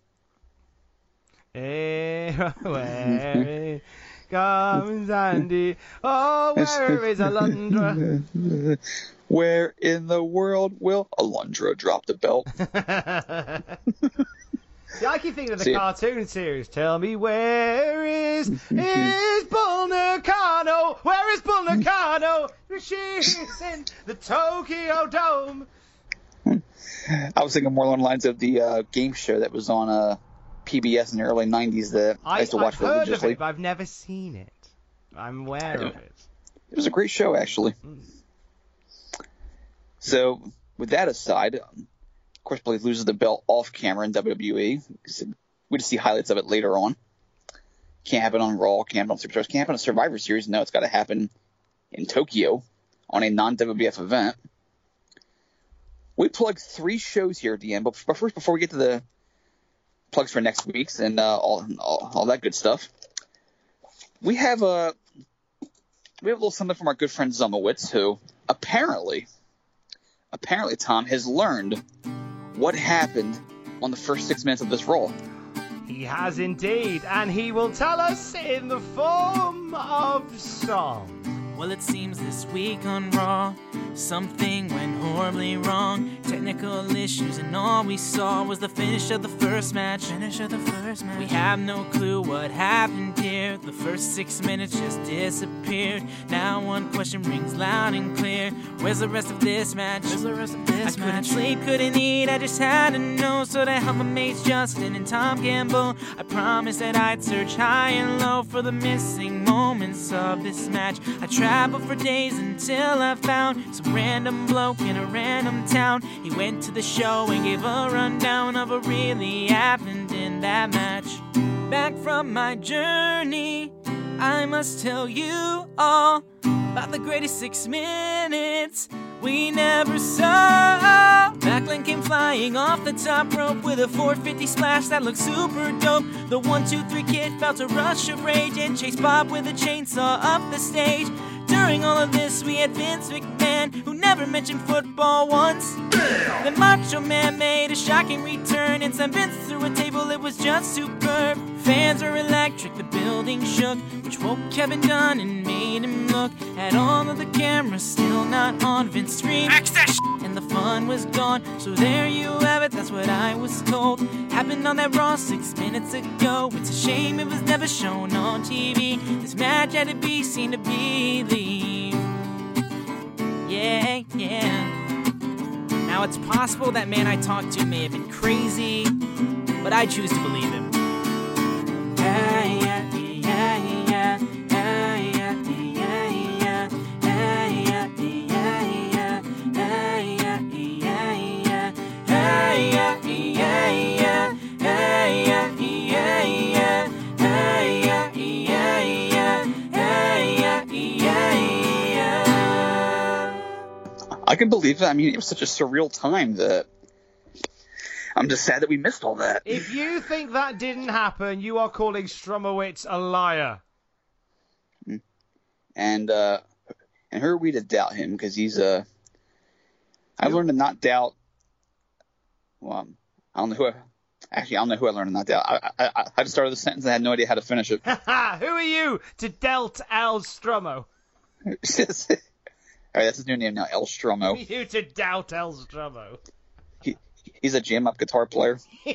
Eh, where Carmen Sandy? Oh, where is Alundra? Where in the world will Alundra drop the belt? See, I keep thinking of the See, cartoon series. Tell me where is is Bull Nakano? Where is Bull Nakano? She's in the Tokyo Dome. I was thinking more along the lines of the uh, game show that was on uh, P B S in the early nineties that I, I used to watch I've heard religiously. Of it, but I've never seen it. I'm aware of it. It was a great show, actually. Mm. So, with that aside, um, of course, Blaze loses the belt off camera in W W E. We just see highlights of it later on. Can't happen on Raw, can't happen on Superstars, can't happen on Survivor Series. No, it's got to happen in Tokyo on a non-W W F event. We plugged three shows here at the end, but first, before we get to the plugs for next week's and uh, all, all all that good stuff, we have a we have a little something from our good friend Zumowitz, who apparently apparently Tom has learned what happened on the first six minutes of this Raw. He has indeed, and he will tell us in the form of song. Well, it seems this week on Raw, something went horribly wrong. Technical issues, and all we saw was the finish of the first match. Finish of the first match. We have no clue what happened here. The first six minutes just disappeared. Now one question rings loud and clear: where's the rest of this match? Where's the rest of this I match? Couldn't sleep, couldn't eat, I just had to know. So to help my mates Justin and Tom Campbell, I promised that I'd search high and low for the missing moments of this match. I tried traveled for days until I found some random bloke in a random town. He went to the show and gave a rundown of what really happened in that match. Back from my journey, I must tell you all about the greatest six minutes we never saw. Backlund came flying off the top rope with a four fifty splash that looked super dope. The one two three kid felt a rush of rage and chased Bob with a chainsaw up the stage. During all of this, we had Vince McMahon, who never mentioned football once. The Macho Man made a shocking return and sent Vince through a table. It was just superb. Fans were electric, the building shook, which woke Kevin Dunn and made him look at all of the cameras, still not on. Vince screamed, and the fun was gone. So there you have it, that's what I was told happened on that Raw six minutes ago. It's a shame it was never shown on T V. This match had to be seen to believe. Yeah, yeah. Now it's possible that man I talked to may have been crazy, but I choose to believe him. Yeah, yeah, yeah, yeah, yeah, yeah, yeah, yeah, yeah, yeah, yeah, yeah, yeah, yeah, yeah, I can believe it. I mean, it was such a surreal time that I'm just sad that we missed all that. If you think that didn't happen, you are calling Strumowitz a liar. And uh, and who are we to doubt him? Because he's uh, I've learned to not doubt. Well, I don't know who. I, actually, I don't know who I learned to not doubt. I I, I, I just started the sentence and I had no idea how to finish it. Who are you to doubt El Stromo? All right, that's his new name now, El Stromo. Who are you to doubt El Stromo? He, he's a jam-up guitar player.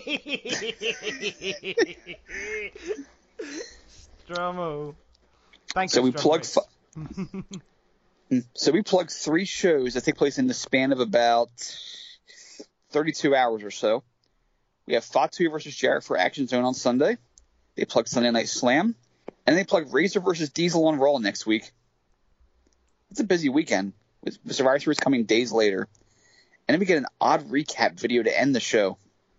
Stromo. Thank so you, we Stromo. plug. Fi- so we plug three shows that take place in the span of about thirty-two hours or so. We have Fatu versus Jarrett for Action Zone on Sunday. They plug Sunday Night Slam, and they plug Razor versus Diesel on Raw next week. It's a busy weekend, with Survivor Series coming days later. And then we get an odd recap video to end the show.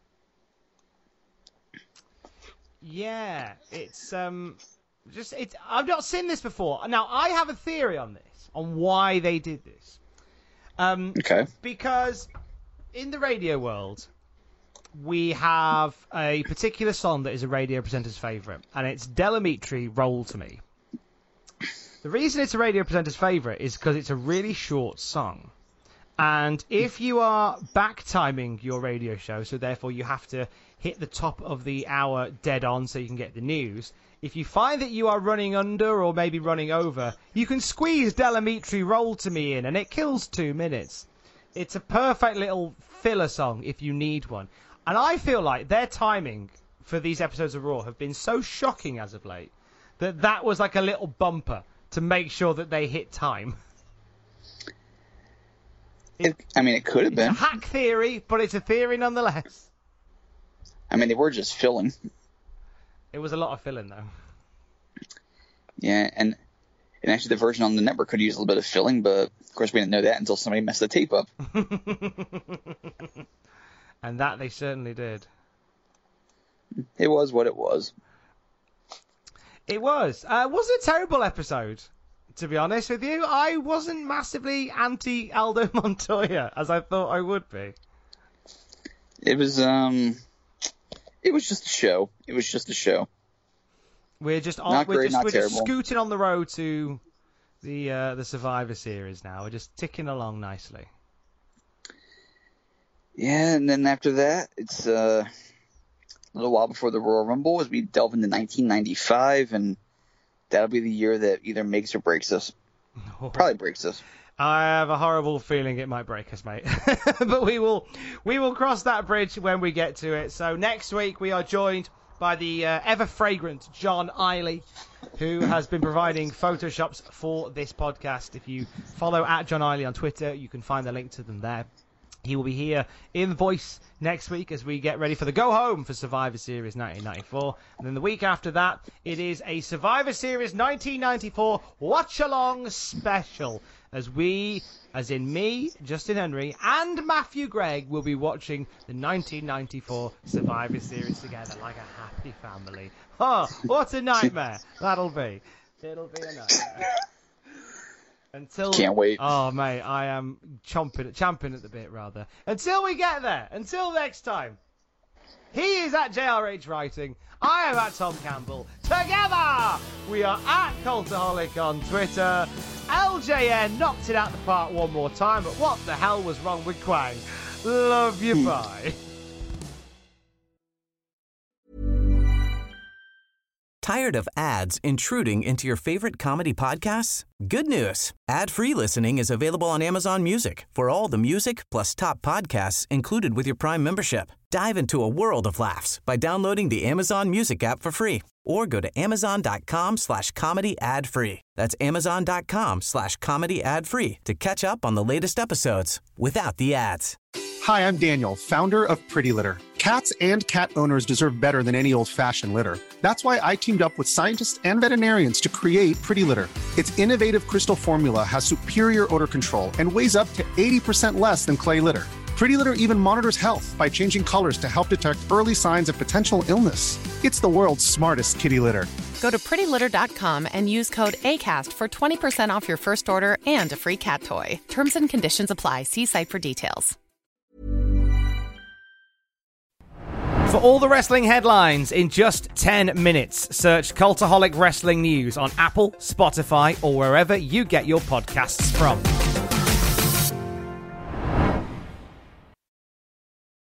Yeah, it's um, just it's. I've not seen this before. Now I have a theory on this, on why they did this. Um, okay. Because in the radio world, we have a particular song that is a radio presenter's favourite, and it's Del Amitri, Roll to Me. The reason it's a radio presenter's favourite is because it's a really short song. And if you are back timing your radio show, so therefore you have to hit the top of the hour dead on so you can get the news, if you find that you are running under or maybe running over, you can squeeze Del Amitri Roll to Me in and it kills two minutes. It's a perfect little filler song if you need one. And I feel like their timing for these episodes of Raw have been so shocking as of late that that was like a little bumper to make sure that they hit time. It, I mean, it could have been. It's a hack theory, but it's a theory nonetheless. I mean, they were just filling. It was a lot of filling, though. Yeah, and and actually the version on the network could use a little bit of filling, but of course we didn't know that until somebody messed the tape up. And that they certainly did. It was what it was. It was. Uh, it wasn't a terrible episode, to be honest with you. I wasn't massively anti Aldo Montoya, as I thought I would be. It was, um... It was just a show. It was just a show. We're just on, not we're great, just, not we're terrible. just scooting on the road to the uh, the Survivor Series now. We're just ticking along nicely. Yeah, and then after that, it's uh, a little while before the Royal Rumble as we delve into nineteen ninety-five, and that'll be the year that either makes or breaks us. Oh. Probably breaks us. I have a horrible feeling it might break us, mate. But we will we will cross that bridge when we get to it. So next week we are joined by the uh, ever-fragrant John Eiley, who has been providing Photoshops for this podcast. If you follow at John Eiley on Twitter, you can find the link to them there. He will be here in voice next week as we get ready for the go-home for Survivor Series nineteen ninety-four. And then the week after that, it is a Survivor Series nineteen ninety-four watch-along special. As we, as in me, Justin Henry, and Matthew Gregg will be watching the nineteen ninety-four Survivor Series together like a happy family. Oh, what a nightmare that'll be. It'll be a nightmare. Until, Can't wait. Oh, mate, I am chomping, champing at the bit, rather. Until we get there, until next time, he is at J R H Writing. I am at Tom Campbell. Together, we are at Cultaholic on Twitter. L J N knocked it out the park one more time, but what the hell was wrong with Quang? Love you, bye. Tired of ads intruding into your favorite comedy podcasts? Good news. Ad-free listening is available on Amazon Music for all the music plus top podcasts included with your Prime membership. Dive into a world of laughs by downloading the Amazon Music app for free or go to amazon.com slash comedy ad free. That's amazon.com slash comedy ad free to catch up on the latest episodes without the ads. Hi, I'm Daniel, founder of Pretty Litter. Cats and cat owners deserve better than any old-fashioned litter. That's why I teamed up with scientists and veterinarians to create Pretty Litter. Its innovative crystal formula has superior odor control and weighs up to eighty percent less than clay litter. Pretty Litter even monitors health by changing colors to help detect early signs of potential illness. It's the world's smartest kitty litter. Go to pretty litter dot com and use code ACAST for twenty percent off your first order and a free cat toy. Terms and conditions apply. See site for details. For all the wrestling headlines in just ten minutes, search Cultaholic Wrestling News on Apple, Spotify, or wherever you get your podcasts from.